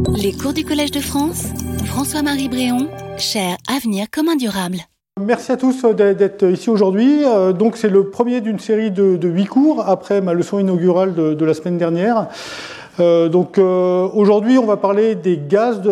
Les cours du Collège de France, François-Marie Bréon, chaire Avenir commun durable. Merci à tous d'être ici aujourd'hui. Donc c'est le premier d'une série de 8 cours après ma leçon inaugurale de la semaine dernière. Aujourd'hui, on va parler des gaz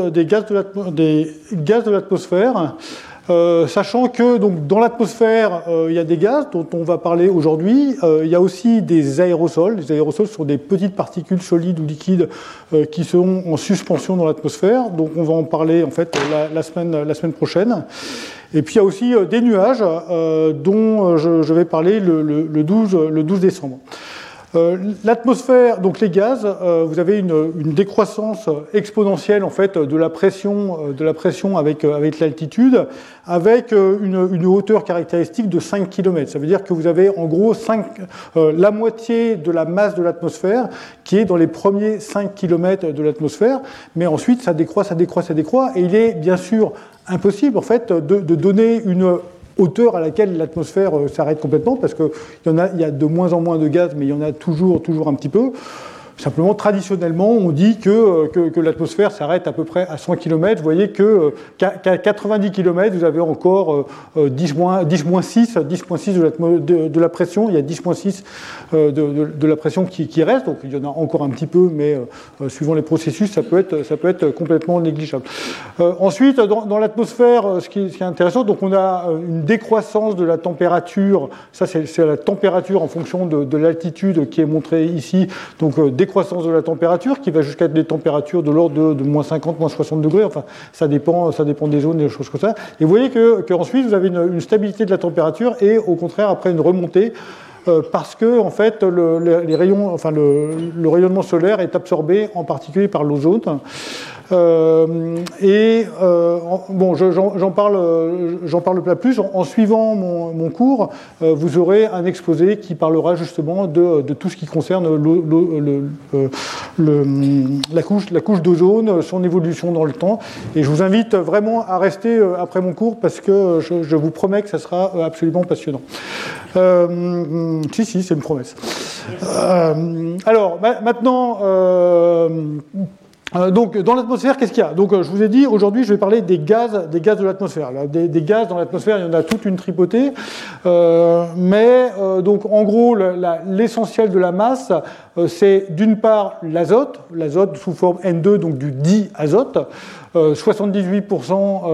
de l'atmosphère. Sachant que donc, dans l'atmosphère, il y a des gaz dont on va parler aujourd'hui. Il y a aussi des aérosols. Les aérosols sont des petites particules solides ou liquides qui sont en suspension dans l'atmosphère. Donc on va en parler en fait la semaine prochaine. Et puis il y a aussi des nuages dont je vais parler le 12 décembre. L'atmosphère, donc les gaz, vous avez une décroissance exponentielle en fait de la pression avec l'altitude, avec une hauteur caractéristique de 5 km. Ça veut dire que vous avez en gros la moitié de la masse de l'atmosphère qui est dans les premiers 5 km de l'atmosphère, mais ensuite ça décroît, et il est bien sûr impossible en fait de donner une hauteur à laquelle l'atmosphère s'arrête complètement, parce qu'il y a de moins en moins de gaz, mais il y en a toujours un petit peu. Simplement, traditionnellement, on dit que l'atmosphère s'arrête à peu près à 100 km. Vous voyez qu'à 90 km, vous avez encore 10-6 de la pression. Il y a 10-6 de la pression qui reste. Donc, il y en a encore un petit peu, mais suivant les processus, ça peut être complètement négligeable. Ensuite, dans l'atmosphère, ce qui est intéressant, donc on a une décroissance de la température. Ça, c'est la température en fonction de l'altitude qui est montrée ici. Donc, décroissance de la température qui va jusqu'à des températures de l'ordre de moins 50, moins 60 degrés. Enfin, ça dépend des zones, des choses comme ça. Et vous voyez qu'ensuite, vous avez une stabilité de la température et au contraire, après une remontée, parce que en fait, le rayonnement solaire est absorbé en particulier par l'ozone. J'en parle pas plus. En suivant mon cours, vous aurez un exposé qui parlera justement de tout ce qui concerne la couche d'ozone, son évolution dans le temps. Et je vous invite vraiment à rester après mon cours parce que je vous promets que ça sera absolument passionnant. Si, c'est une promesse. Alors, maintenant... donc, dans l'atmosphère, qu'est-ce qu'il y a? Donc, je vous ai dit, aujourd'hui, je vais parler des gaz de l'atmosphère. Des gaz dans l'atmosphère, il y en a toute une tripotée. Donc, en gros, l'essentiel de la masse, c'est d'une part l'azote sous forme N2, donc du diazote. 78%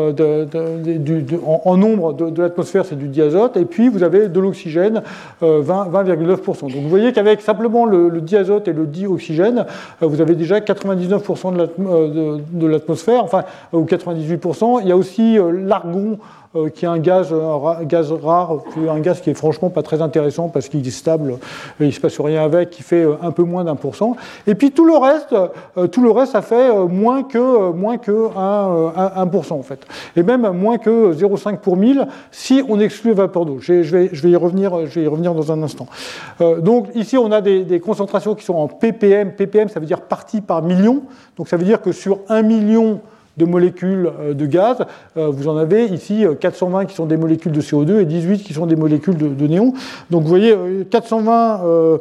en nombre de l'atmosphère, c'est du diazote, et puis vous avez de l'oxygène, 20,9%. Donc vous voyez qu'avec simplement le diazote et le dioxygène, vous avez déjà 99% de l'atmosphère, enfin, ou 98%. Il y a aussi l'argon, qui est un gaz rare, un gaz qui est franchement pas très intéressant parce qu'il est stable, et il se passe rien avec, qui fait un peu moins d'1%. Et puis tout le reste, ça fait moins que 1% en fait, et même moins que 0,5 pour 1000 si on exclut la vapeur d'eau. Je vais y revenir dans un instant. Donc ici on a des concentrations qui sont en ppm. ppm, ça veut dire partie par million. Donc ça veut dire que sur 1 million de molécules de gaz, vous en avez ici 420 qui sont des molécules de CO2 et 18 qui sont des molécules de néon. Donc vous voyez, 420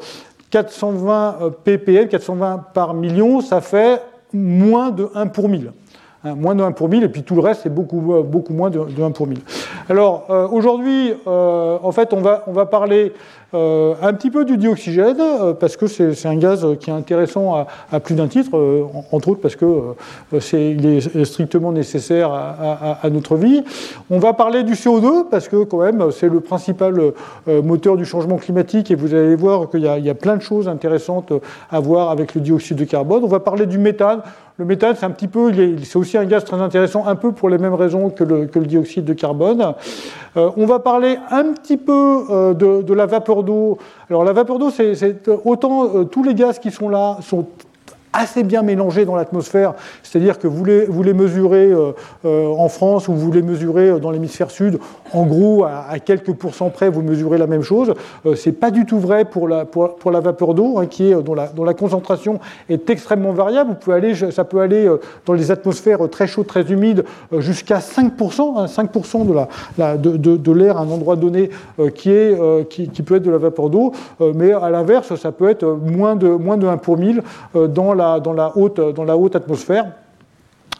ppm, 420 par million, ça fait moins de 1 pour 1000. Moins de 1 pour 1000, et puis tout le reste, c'est beaucoup moins de 1 pour 1000. Alors, aujourd'hui, en fait, on va parler un petit peu du dioxygène, parce que c'est un gaz qui est intéressant à plus d'un titre, entre autres parce que il est strictement nécessaire à notre vie. On va parler du CO2, parce que quand même, c'est le principal moteur du changement climatique, et vous allez voir qu'il y a plein de choses intéressantes à voir avec le dioxyde de carbone. On va parler du méthane. Le méthane, c'est aussi un gaz très intéressant, un peu pour les mêmes raisons que le dioxyde de carbone. On va parler un petit peu de la vapeur d'eau. Alors la vapeur d'eau, c'est autant tous les gaz qui sont là sont assez bien mélangés dans l'atmosphère, c'est-à-dire que vous les mesurez en France ou vous les mesurez dans l'hémisphère sud, en gros, à quelques pourcents près, vous mesurez la même chose. C'est pas du tout vrai pour la vapeur d'eau, hein, dont la concentration est extrêmement variable. Ça peut aller dans les atmosphères très chaudes, très humides, jusqu'à 5%, hein, 5% de l'air à un endroit donné qui peut être de la vapeur d'eau, mais à l'inverse, ça peut être moins de 1 pour 1000 dans la haute atmosphère.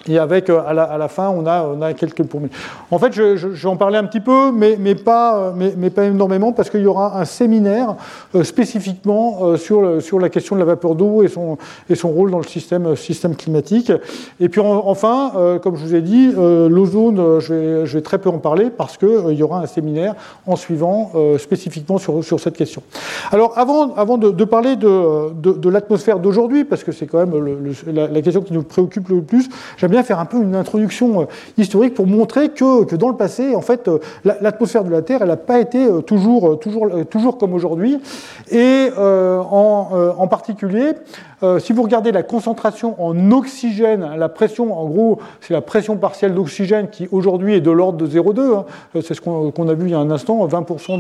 Et avec, à la fin, on a quelques poursuites. En fait, je vais en parler un petit peu, mais pas énormément, parce qu'il y aura un séminaire spécifiquement sur la question de la vapeur d'eau et son rôle dans le système climatique. Et puis enfin, comme je vous ai dit, l'ozone, je vais très peu en parler, parce qu'il y aura un séminaire en suivant spécifiquement sur cette question. Alors, avant de parler de l'atmosphère d'aujourd'hui, parce que c'est quand même la question qui nous préoccupe le plus, j'aime bien faire un peu une introduction historique pour montrer que dans le passé, en fait, l'atmosphère de la Terre, elle n'a pas été toujours comme aujourd'hui. Et en particulier, si vous regardez la concentration en oxygène, la pression, en gros, c'est la pression partielle d'oxygène qui aujourd'hui est de l'ordre de 0,2. Hein, c'est ce qu'on a vu il y a un instant, 20%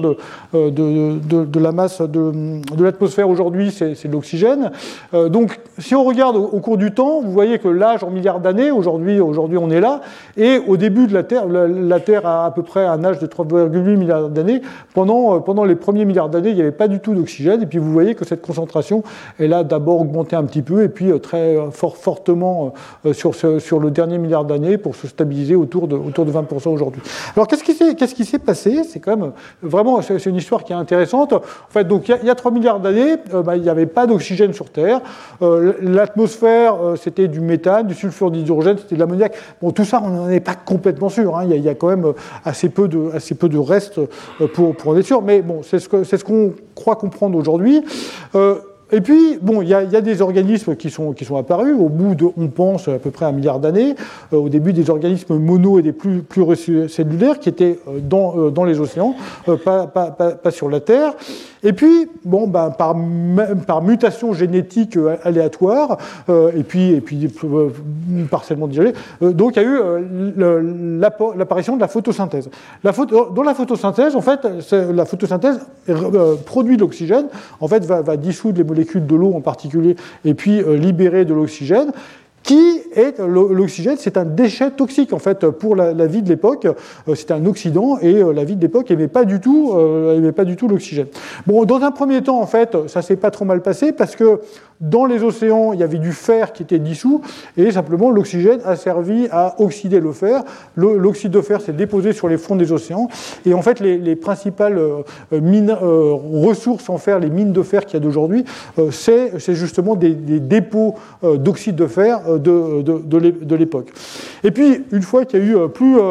de la masse de l'atmosphère aujourd'hui, c'est de l'oxygène. Donc, si on regarde au cours du temps, vous voyez que l'âge en milliards d'années, aujourd'hui on est là, et au début de la Terre a à peu près un âge de 3,8 milliards d'années. Pendant les premiers milliards d'années, il n'y avait pas du tout d'oxygène, et puis vous voyez que cette concentration, elle a d'abord augmenté un petit peu, et puis très fortement sur le dernier milliard d'années pour se stabiliser autour de 20% aujourd'hui. Alors qu'est-ce qui s'est passé? C'est quand même vraiment, c'est une histoire qui est intéressante. En fait, donc il y a 3 milliards d'années, il n'y avait pas d'oxygène sur Terre. L'atmosphère, c'était du méthane, du sulfure d'hydrogène, c'était de l'ammoniac. Bon, tout ça, on n'en est pas complètement sûr. Hein. Il y a quand même assez peu de restes pour en être sûr. Mais bon, c'est ce qu'on croit comprendre aujourd'hui. Et puis, bon, il y a des organismes qui sont apparus au bout de, on pense, à peu près 1 milliard d'années. Au début, des organismes mono et des pluricellulaires qui étaient dans les océans, pas sur la Terre. Et puis, bon, par mutation génétique aléatoire, et puis partiellement digérée, donc il y a eu l'apparition de la photosynthèse. Dans la photosynthèse, en fait, la photosynthèse produit de l'oxygène, en fait, va dissoudre les molécules de l'eau en particulier, et puis libérer de l'oxygène. Qui est l'oxygène? C'est un déchet toxique en fait pour la vie de l'époque. C'est un oxydant et la vie de l'époque n'aimait pas du tout l'oxygène. Bon, dans un premier temps en fait, ça s'est pas trop mal passé parce que dans les océans il y avait du fer qui était dissous et simplement l'oxygène a servi à oxyder le fer. L'oxyde de fer s'est déposé sur les fonds des océans et en fait les principales ressources en fer, les mines de fer qu'il y a d'aujourd'hui, c'est justement des dépôts d'oxyde de fer de l'époque. Et puis, une fois qu'il y a eu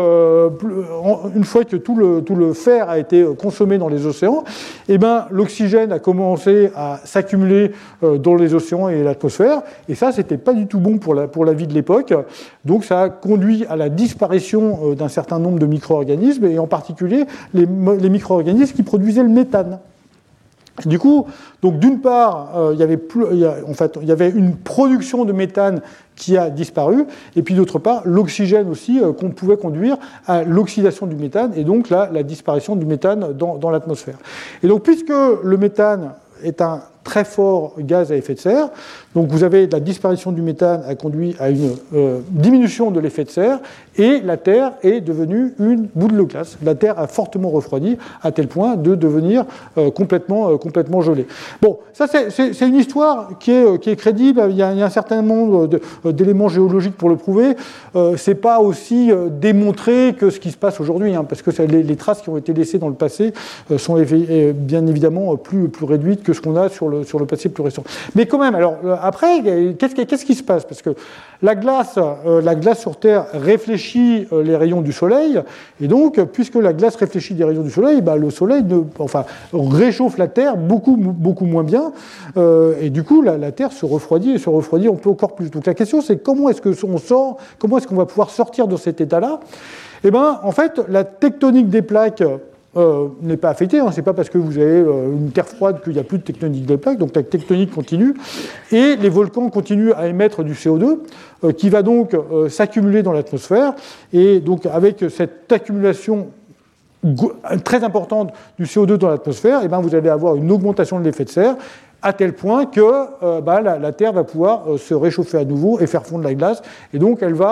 une fois que tout le fer a été consommé dans les océans, eh ben, l'oxygène a commencé à s'accumuler dans les océans et l'atmosphère, et ça, c'était pas du tout bon pour la vie de l'époque. Donc, ça a conduit à la disparition d'un certain nombre de micro-organismes, et en particulier les micro-organismes qui produisaient le méthane. Du coup, donc d'une part, il y avait une production de méthane qui a disparu, et puis d'autre part, l'oxygène aussi qu'on pouvait conduire à l'oxydation du méthane, et donc là, la disparition du méthane dans l'atmosphère. Et donc, puisque le méthane est un très fort gaz à effet de serre, donc vous avez la disparition du méthane a conduit à une diminution de l'effet de serre, et la Terre est devenue une boule de glace. La Terre a fortement refroidi à tel point de devenir complètement gelée. Bon, ça c'est une histoire qui est crédible. Il y a un certain nombre d'éléments géologiques pour le prouver. C'est pas aussi démontré que ce qui se passe aujourd'hui, hein, parce que les traces qui ont été laissées dans le passé sont bien évidemment plus réduites que ce qu'on a sur le passé plus récent. Mais quand même, alors après, qu'est-ce qui se passe? Parce que la glace sur Terre réfléchit les rayons du Soleil, et donc, puisque la glace réfléchit les rayons du Soleil, le Soleil réchauffe la Terre beaucoup moins bien, et du coup, la Terre se refroidit un peu encore plus. Donc la question, c'est comment est-ce qu'on va pouvoir sortir de cet état-là? Eh bien, en fait, la tectonique des plaques n'est pas affectée, hein. C'est pas parce que vous avez une terre froide qu'il n'y a plus de tectonique des plaques, donc la tectonique continue, et les volcans continuent à émettre du CO2, qui va donc s'accumuler dans l'atmosphère, et donc avec cette accumulation très importante du CO2 dans l'atmosphère, eh ben, vous allez avoir une augmentation de l'effet de serre, à tel point que la Terre va pouvoir se réchauffer à nouveau et faire fondre la glace, et donc elle va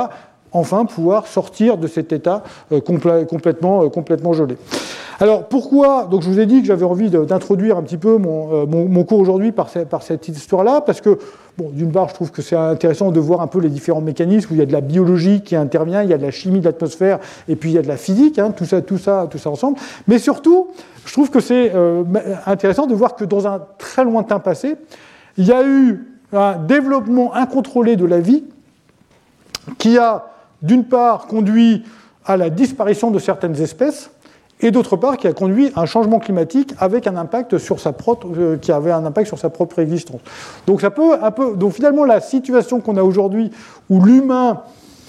enfin pouvoir sortir de cet état complètement gelé. Alors pourquoi, donc je vous ai dit que j'avais envie d'introduire un petit peu mon cours aujourd'hui par cette histoire-là, parce que, bon, d'une part, je trouve que c'est intéressant de voir un peu les différents mécanismes, où il y a de la biologie qui intervient, il y a de la chimie de l'atmosphère, et puis il y a de la physique, hein, tout ça ensemble. Mais surtout, je trouve que c'est intéressant de voir que dans un très lointain passé, il y a eu un développement incontrôlé de la vie qui a, d'une part, conduit à la disparition de certaines espèces, et d'autre part, qui a conduit à un changement climatique avec un impact qui avait un impact sur sa propre existence. Donc ça peut donc finalement, la situation qu'on a aujourd'hui, où l'humain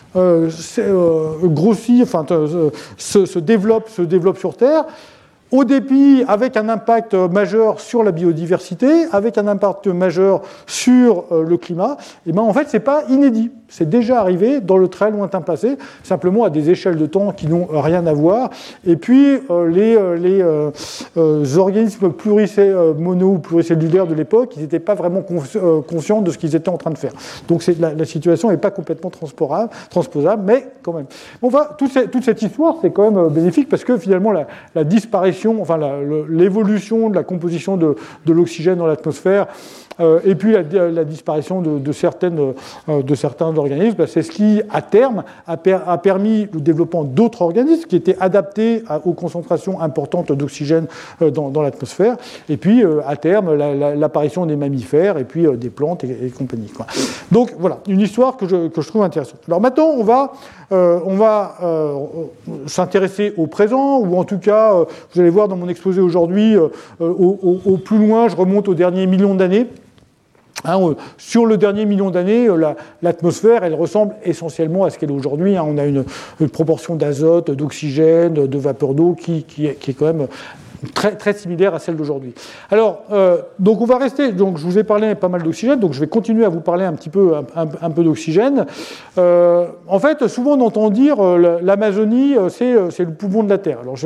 grossit, enfin se développe sur Terre, au dépit, avec un impact majeur sur la biodiversité, avec un impact majeur sur le climat, et ben en fait, c'est pas inédit. C'est déjà arrivé dans le très lointain passé, simplement à des échelles de temps qui n'ont rien à voir. Et puis, les organismes mono- ou pluricellulaires de l'époque, ils n'étaient pas vraiment conscients de ce qu'ils étaient en train de faire. Donc, la situation n'est pas complètement transposable, mais quand même. Toute cette histoire, c'est quand même bénéfique parce que finalement, la disparition, enfin l'évolution de la composition de l'oxygène dans l'atmosphère, et puis la disparition de certains organismes, c'est ce qui, à terme, a permis le développement d'autres organismes qui étaient adaptés aux concentrations importantes d'oxygène dans l'atmosphère, et puis, à terme, l'apparition des mammifères, et puis des plantes et compagnie, quoi. Donc, voilà, une histoire que je trouve intéressante. Alors maintenant, on va s'intéresser au présent, ou en tout cas, vous allez voir dans mon exposé aujourd'hui, au plus loin, je remonte au dernier million d'années. Sur le dernier million d'années, l'atmosphère, elle ressemble essentiellement à ce qu'elle est aujourd'hui. On a une proportion d'azote, d'oxygène, de vapeur d'eau qui est quand même très, très similaire à celle d'aujourd'hui. Alors, donc on va rester. Donc, je vous ai parlé pas mal d'oxygène, donc je vais continuer à vous parler un peu d'oxygène. En fait, souvent on entend dire l'Amazonie, c'est le poumon de la Terre. Alors,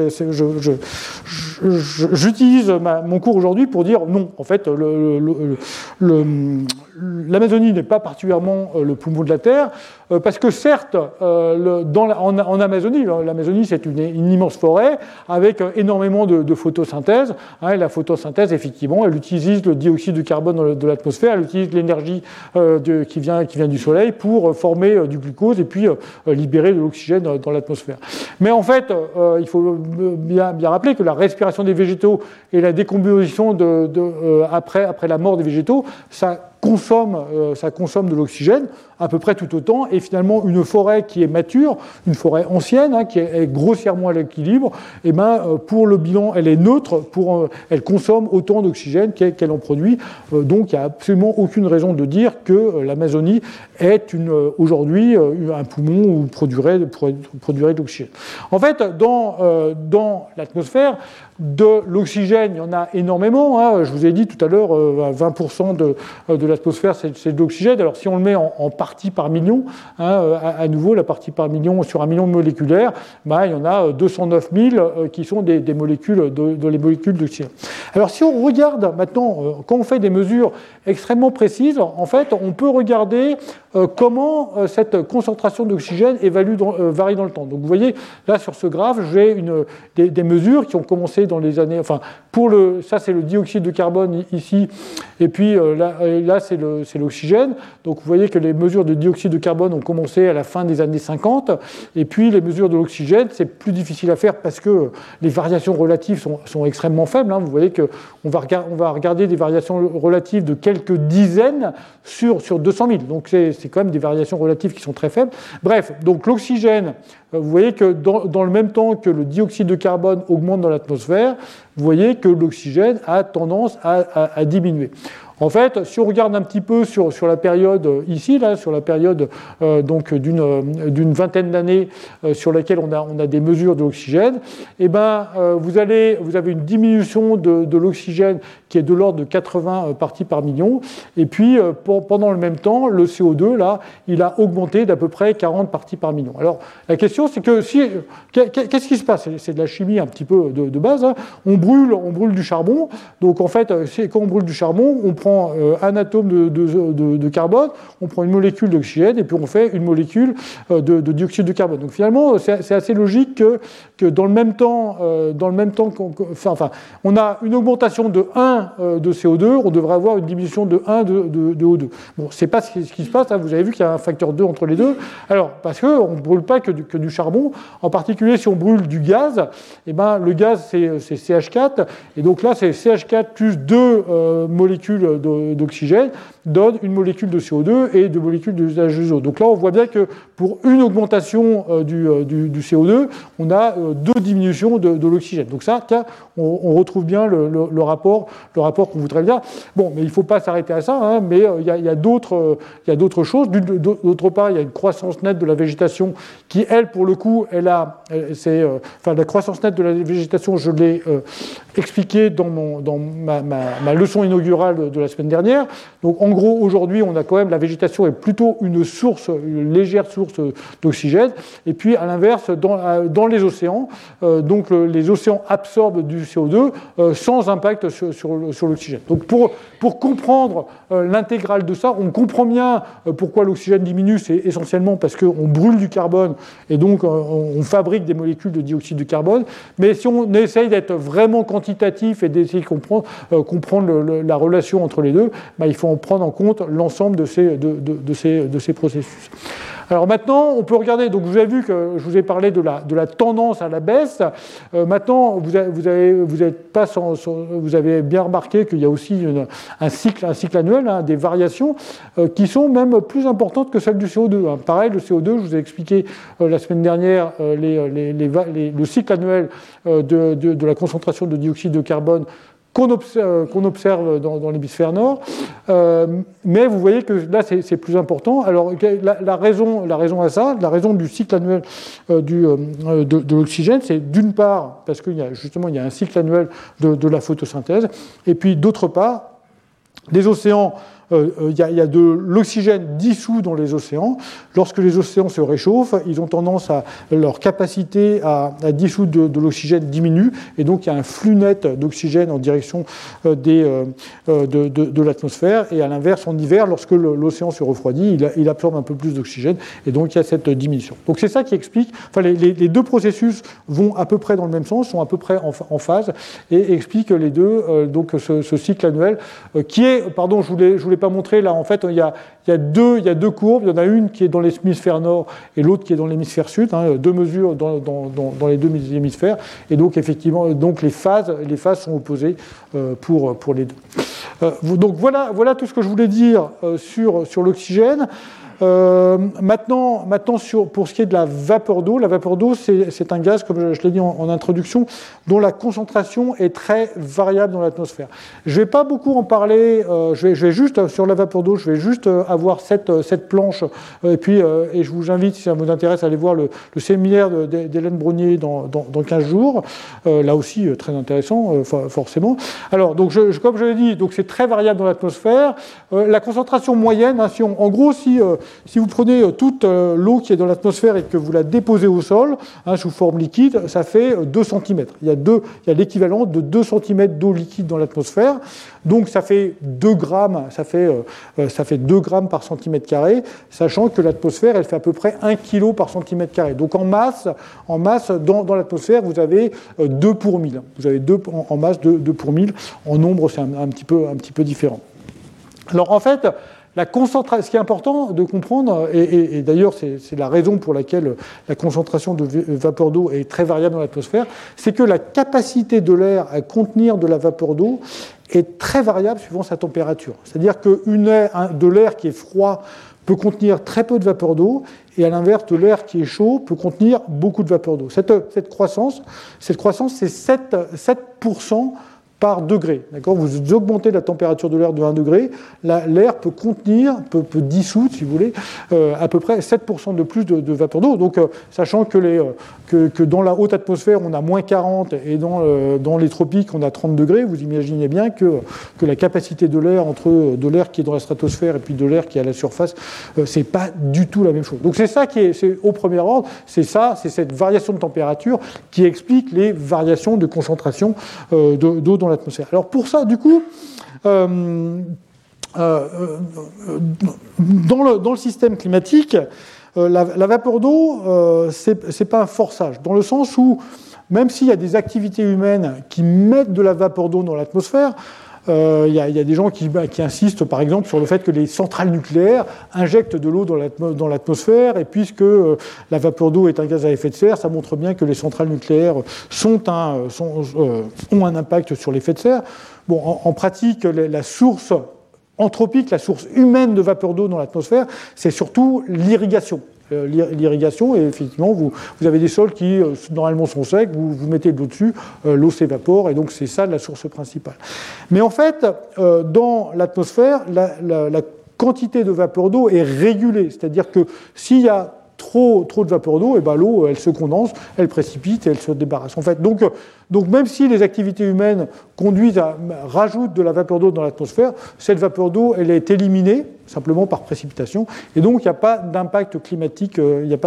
j'utilise mon cours aujourd'hui pour dire non. En fait, l'Amazonie n'est pas particulièrement le poumon de la Terre, parce que certes, en Amazonie, l'Amazonie c'est une immense forêt avec énormément de photosynthèse. Et la photosynthèse, effectivement, elle utilise le dioxyde de carbone de l'atmosphère, elle utilise l'énergie qui vient du soleil pour former du glucose et puis libérer de l'oxygène dans l'atmosphère. Mais en fait, il faut bien rappeler que la respiration des végétaux et la décomposition après la mort des végétaux, ça consomme de l'oxygène à peu près tout autant, et finalement une forêt qui est mature, une forêt ancienne, qui est grossièrement à l'équilibre, et pour le bilan, elle est neutre, elle consomme autant d'oxygène qu'elle en produit, donc il n'y a absolument aucune raison de dire que l'Amazonie est aujourd'hui un poumon où produirait de l'oxygène. En fait, dans l'atmosphère, de l'oxygène, il y en a énormément. Je vous ai dit tout à l'heure, 20% de l'atmosphère, c'est de l'oxygène. Alors, si on le met en parties par million, à nouveau, la partie par million sur un million moléculaire, il y en a 209 000 qui sont des molécules, les molécules d'oxygène. Alors, si on regarde maintenant, quand on fait des mesures extrêmement précises, en fait, on peut regarder comment cette concentration d'oxygène varie dans le temps. Donc, vous voyez, là, sur ce graphe, j'ai des mesures qui ont commencé dans les années... Enfin, ça, c'est le dioxyde de carbone ici, et puis là c'est l'oxygène. Donc, vous voyez que les mesures de dioxyde de carbone ont commencé à la fin des années 50, et puis les mesures de l'oxygène, c'est plus difficile à faire parce que les variations relatives sont extrêmement faibles. Vous voyez qu'on va regarder des variations relatives de quelques dizaines sur 200 000. Donc, c'est quand même des variations relatives qui sont très faibles. Bref, donc l'oxygène, vous voyez que dans le même temps que le dioxyde de carbone augmente dans l'atmosphère, vous voyez que l'oxygène a tendance à diminuer. En fait, si on regarde un petit peu sur la période ici, là, sur la période donc d'une vingtaine d'années sur laquelle on a des mesures de l'oxygène, vous avez une diminution de l'oxygène qui est de l'ordre de 80 parties par million, et puis pendant le même temps, le CO2 là, il a augmenté d'à peu près 40 parties par million. Alors la question, c'est que qu'est-ce qui se passe ? C'est de la chimie un petit peu de base. On brûle du charbon, donc en fait, quand on brûle du charbon, on prend un atome de carbone, on prend une molécule d'oxygène, et puis on fait une molécule de dioxyde de carbone. Donc finalement, c'est assez logique que dans le même temps on a une augmentation de 1 de CO2, on devrait avoir une diminution de 1 de O2. Bon, c'est pas ce qui se passe, hein. Vous avez vu qu'il y a un facteur 2 entre les deux. Alors, parce qu'on ne brûle pas que du charbon, en particulier si on brûle du gaz, eh ben, le gaz c'est CH4, et donc là c'est CH4 plus 2 molécules d'oxygène, donne une molécule de CO2 et 2 molécules de H2O. Donc là on voit bien que pour une augmentation du CO2, on a 2 diminutions de l'oxygène. Donc ça, on retrouve bien le rapport qu'on voudrait bien. Bon, mais il ne faut pas s'arrêter à ça, hein, mais il y a d'autres choses. D'autre part, il y a une croissance nette de la végétation qui, elle, pour le coup, la croissance nette de la végétation, je l'ai expliqué dans ma leçon inaugurale de la semaine dernière. Donc en gros, aujourd'hui, on a quand même, la végétation est plutôt une légère source d'oxygène. Et puis, à l'inverse, dans les océans, donc les océans absorbent du CO2 sans impact sur l'oxygène. Donc pour comprendre l'intégrale de ça, on comprend bien pourquoi l'oxygène diminue, c'est essentiellement parce qu'on brûle du carbone et donc on fabrique des molécules de dioxyde de carbone. Mais si on essaye d'être vraiment quantitatif et d'essayer de comprendre la relation entre les deux, il faut en prendre en compte l'ensemble de ces processus. Alors maintenant, on peut regarder, donc vous avez vu que je vous ai parlé de la tendance à la baisse. Maintenant, vous avez bien remarqué qu'il y a aussi un cycle annuel, hein, des variations qui sont même plus importantes que celles du CO2. Hein. Pareil, le CO2, je vous ai expliqué la semaine dernière le cycle annuel de la concentration de dioxyde de carbone qu'on observe dans l'hémisphère nord, mais vous voyez que là c'est plus important. Alors la raison à ça, la raison du cycle annuel de l'oxygène, c'est d'une part parce qu'il y a un cycle annuel de la photosynthèse, et puis d'autre part, les océans, il y a de l'oxygène dissous dans les océans. Lorsque les océans se réchauffent, ils ont tendance leur capacité à dissoudre de l'oxygène diminue, et donc il y a un flux net d'oxygène en direction de l'atmosphère, et à l'inverse, en hiver, lorsque l'océan se refroidit, il absorbe un peu plus d'oxygène, et donc il y a cette diminution. Donc c'est ça qui explique, les deux processus vont à peu près dans le même sens, sont à peu près en phase, et expliquent les deux, donc ce cycle annuel, qui est, pardon, je voulais pas montrer là, en fait il y a deux courbes, il y en a une qui est dans l'hémisphère nord et l'autre qui est dans l'hémisphère sud, hein, 2 mesures dans les deux hémisphères, et donc effectivement donc les phases sont opposées pour les deux. Donc voilà tout ce que je voulais dire sur l'oxygène. Maintenant pour ce qui est de la vapeur d'eau, c'est un gaz, comme je l'ai dit en introduction, dont la concentration est très variable dans l'atmosphère. Je ne vais pas beaucoup en parler, je vais juste, sur la vapeur d'eau, je vais juste avoir cette planche, et je vous invite, si ça vous intéresse, à aller voir le séminaire d'Hélène Brognier dans 15 jours, là aussi très intéressant, forcément. Alors, donc comme je l'ai dit, donc c'est très variable dans l'atmosphère. La concentration moyenne, hein, en gros, si vous prenez toute l'eau qui est dans l'atmosphère et que vous la déposez au sol, hein, sous forme liquide, ça fait 2 cm. Il y a l'équivalent de 2 cm d'eau liquide dans l'atmosphère. Donc ça fait 2 grammes, ça fait 2 grammes par centimètre carré, sachant que l'atmosphère, elle fait à peu près 1 kg par centimètre carré. Donc en masse dans l'atmosphère, vous avez 2 pour 1000. Vous avez 2 en masse, 2 pour 1000. En nombre, c'est un petit peu différent. Alors en fait, ce qui est important de comprendre, et d'ailleurs c'est la raison pour laquelle la concentration de vapeur d'eau est très variable dans l'atmosphère, c'est que la capacité de l'air à contenir de la vapeur d'eau est très variable suivant sa température. C'est-à-dire que de l'air qui est froid peut contenir très peu de vapeur d'eau, et à l'inverse, de l'air qui est chaud peut contenir beaucoup de vapeur d'eau. Cette croissance, c'est 7% par degré. D'accord ? Vous augmentez la température de l'air de 1 degré, l'air peut dissoudre, si vous voulez, à peu près 7% de plus de vapeur d'eau. Donc, sachant que dans la haute atmosphère, on a moins 40, et dans les tropiques, on a 30 degrés, vous imaginez bien que la capacité de l'air, entre de l'air qui est dans la stratosphère et puis de l'air qui est à la surface, c'est pas du tout la même chose. Donc, c'est ça c'est au premier ordre, c'est cette variation de température qui explique les variations de concentration d'eau dans l'atmosphère. Alors pour ça, du coup, dans le système climatique, la vapeur d'eau, c'est pas un forçage, dans le sens où, même s'il y a des activités humaines qui mettent de la vapeur d'eau dans l'atmosphère, il y a des gens qui insistent, par exemple, sur le fait que les centrales nucléaires injectent de l'eau dans l'atmosphère, et puisque la vapeur d'eau est un gaz à effet de serre, ça montre bien que les centrales nucléaires ont un impact sur l'effet de serre. Bon, en pratique, la source anthropique, la source humaine de vapeur d'eau dans l'atmosphère, c'est surtout l'irrigation. L'irrigation, et effectivement, vous avez des sols qui, normalement, sont secs, vous mettez de l'eau dessus, l'eau s'évapore, et donc c'est ça la source principale. Mais en fait, dans l'atmosphère, la quantité de vapeur d'eau est régulée, c'est-à-dire que s'il y a trop de vapeur d'eau, et ben l'eau, elle se condense, elle précipite et elle se débarrasse. En fait, donc même si les activités humaines rajoutent de la vapeur d'eau dans l'atmosphère, cette vapeur d'eau, elle est éliminée simplement par précipitation, et donc il n'y a pas d'impact climatique,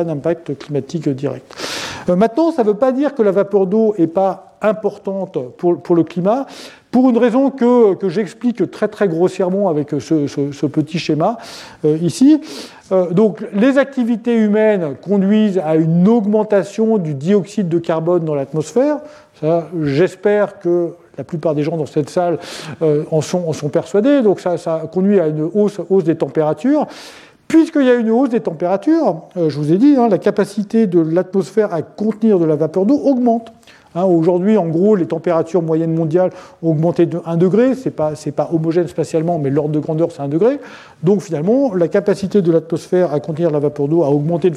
direct. Maintenant, ça ne veut pas dire que la vapeur d'eau n'est pas importante pour le climat, pour une raison que j'explique très très grossièrement avec ce petit schéma ici. Donc, les activités humaines conduisent à une augmentation du dioxyde de carbone dans l'atmosphère. J'espère que la plupart des gens dans cette salle en sont persuadés. Donc, ça conduit à une hausse des températures. Puisqu'il y a une hausse des températures, je vous ai dit, la capacité de l'atmosphère à contenir de la vapeur d'eau augmente. Aujourd'hui, en gros, les températures moyennes mondiales ont augmenté de 1 degré. C'est pas homogène spatialement, mais l'ordre de grandeur, c'est 1 degré. Donc, finalement, la capacité de l'atmosphère à contenir la vapeur d'eau a augmenté de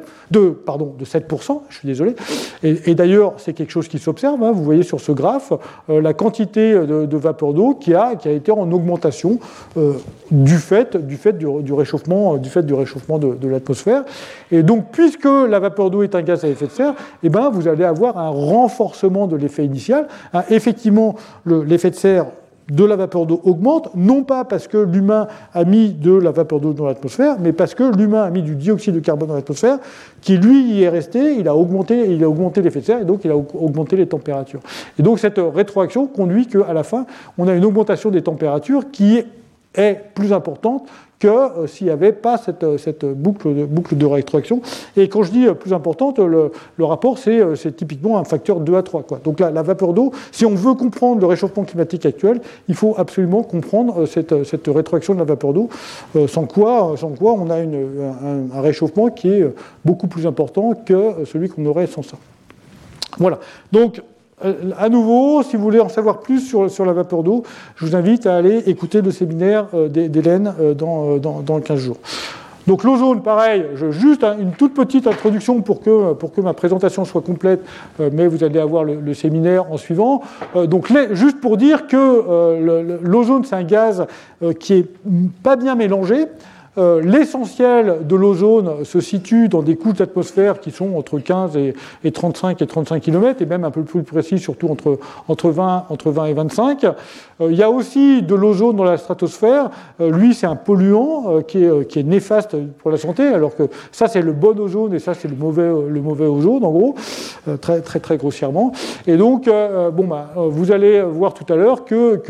7%, je suis désolé. Et d'ailleurs, c'est quelque chose qui s'observe. Vous voyez sur ce graphe la quantité de vapeur d'eau qui a été en augmentation du fait du réchauffement de l'atmosphère. Et donc, puisque la vapeur d'eau est un gaz à effet de serre, vous allez avoir un renforcement de l'effet initial. Effectivement, l'effet de serre de la vapeur d'eau augmente, non pas parce que l'humain a mis de la vapeur d'eau dans l'atmosphère, mais parce que l'humain a mis du dioxyde de carbone dans l'atmosphère, qui lui y est resté, il a augmenté l'effet de serre, et donc il a augmenté les températures. Et donc cette rétroaction conduit qu'à la fin, on a une augmentation des températures qui est plus importante que s'il n'y avait pas cette boucle de rétroaction. Et quand je dis plus importante, le rapport, c'est typiquement un facteur 2 à 3. Donc la vapeur d'eau, si on veut comprendre le réchauffement climatique actuel, il faut absolument comprendre cette rétroaction de la vapeur d'eau, sans quoi on a un réchauffement qui est beaucoup plus important que celui qu'on aurait sans ça. Voilà. Donc, à nouveau, si vous voulez en savoir plus sur la vapeur d'eau, je vous invite à aller écouter le séminaire d'Hélène dans 15 jours. Donc l'ozone, pareil, juste une toute petite introduction pour que ma présentation soit complète, mais vous allez avoir le séminaire en suivant. Donc juste pour dire que l'ozone, c'est un gaz qui est pas bien mélangé. L'essentiel de l'ozone se situe dans des couches d'atmosphère qui sont entre 15 et 35 km, et même un peu plus précis, surtout entre 20 et 25. Il y a aussi de l'ozone dans la stratosphère. Lui, c'est un polluant qui est néfaste pour la santé, alors que ça, c'est le bon ozone et ça, c'est le mauvais ozone, en gros, très, très, très grossièrement. Et donc, vous allez voir tout à l'heure que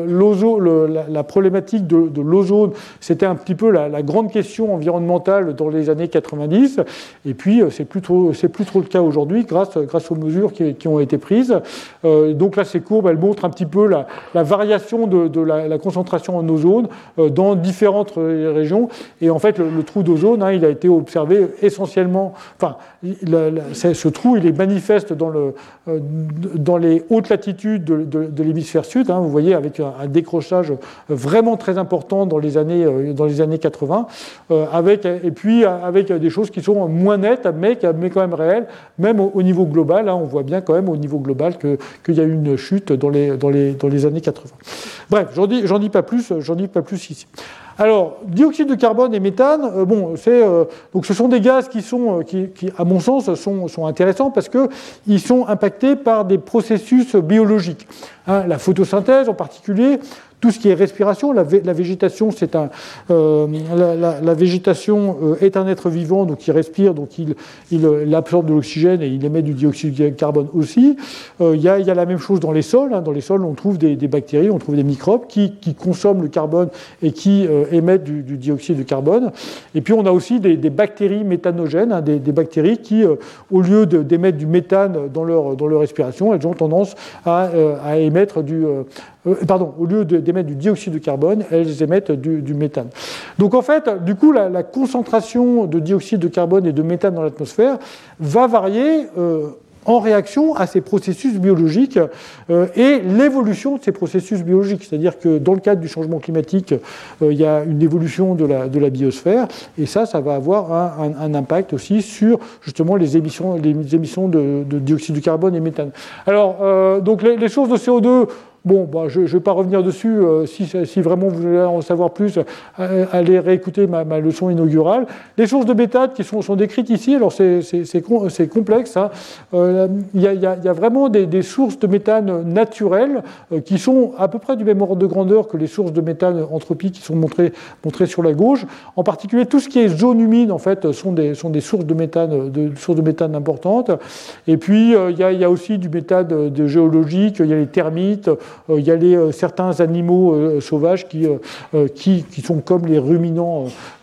la problématique de l'ozone, c'était un petit peu la grande question environnementale dans les années 90, et puis c'est plus trop le cas aujourd'hui grâce aux mesures qui ont été prises. Donc là, ces courbes, elles montrent un petit peu la variation de la concentration en ozone dans différentes régions, et en fait le trou d'ozone, il a été observé essentiellement, ce trou, il est manifeste dans les hautes latitudes de l'hémisphère sud, vous voyez, avec un décrochage vraiment très important dans les années 80, avec des choses qui sont moins nettes, mais quand même réelles, même au niveau global. On voit bien quand même au niveau global qu'il y a eu une chute dans les années 80. Bref, j'en dis pas plus ici. Alors, dioxyde de carbone et méthane, donc ce sont des gaz qui, à mon sens, sont intéressants parce qu'ils sont impactés par des processus biologiques. La photosynthèse en particulier, tout ce qui est respiration, la végétation, la végétation est un être vivant, donc il respire, donc il absorbe de l'oxygène et il émet du dioxyde de carbone aussi. Il y a la même chose dans les sols. Dans les sols, on trouve des bactéries, on trouve des microbes qui consomment le carbone et qui émettent du dioxyde de carbone. Et puis on a aussi des bactéries méthanogènes, des bactéries qui, au lieu d'émettre du méthane dans leur respiration, elles ont tendance à émettre au lieu d'émettre du dioxyde de carbone, elles émettent du méthane. Donc en fait, du coup, la concentration de dioxyde de carbone et de méthane dans l'atmosphère va varier en réaction à ces processus biologiques et l'évolution de ces processus biologiques. C'est-à-dire que dans le cadre du changement climatique, il y a une évolution de la biosphère, et ça va avoir un impact aussi sur justement les émissions de dioxyde de carbone et méthane. Alors, donc les sources de CO2, je ne vais pas revenir dessus. Si vraiment vous voulez en savoir plus, allez réécouter ma leçon inaugurale. Les sources de méthane qui sont décrites ici, alors c'est complexe. Il y a vraiment des sources de méthane naturelles qui sont à peu près du même ordre de grandeur que les sources de méthane anthropiques qui sont montrées sur la gauche. En particulier, tout ce qui est zone humide, en fait, sont des sources de méthane importantes. Et puis, il y a aussi du méthane géologique, il y a les termites. Il y a certains animaux sauvages qui sont comme les ruminants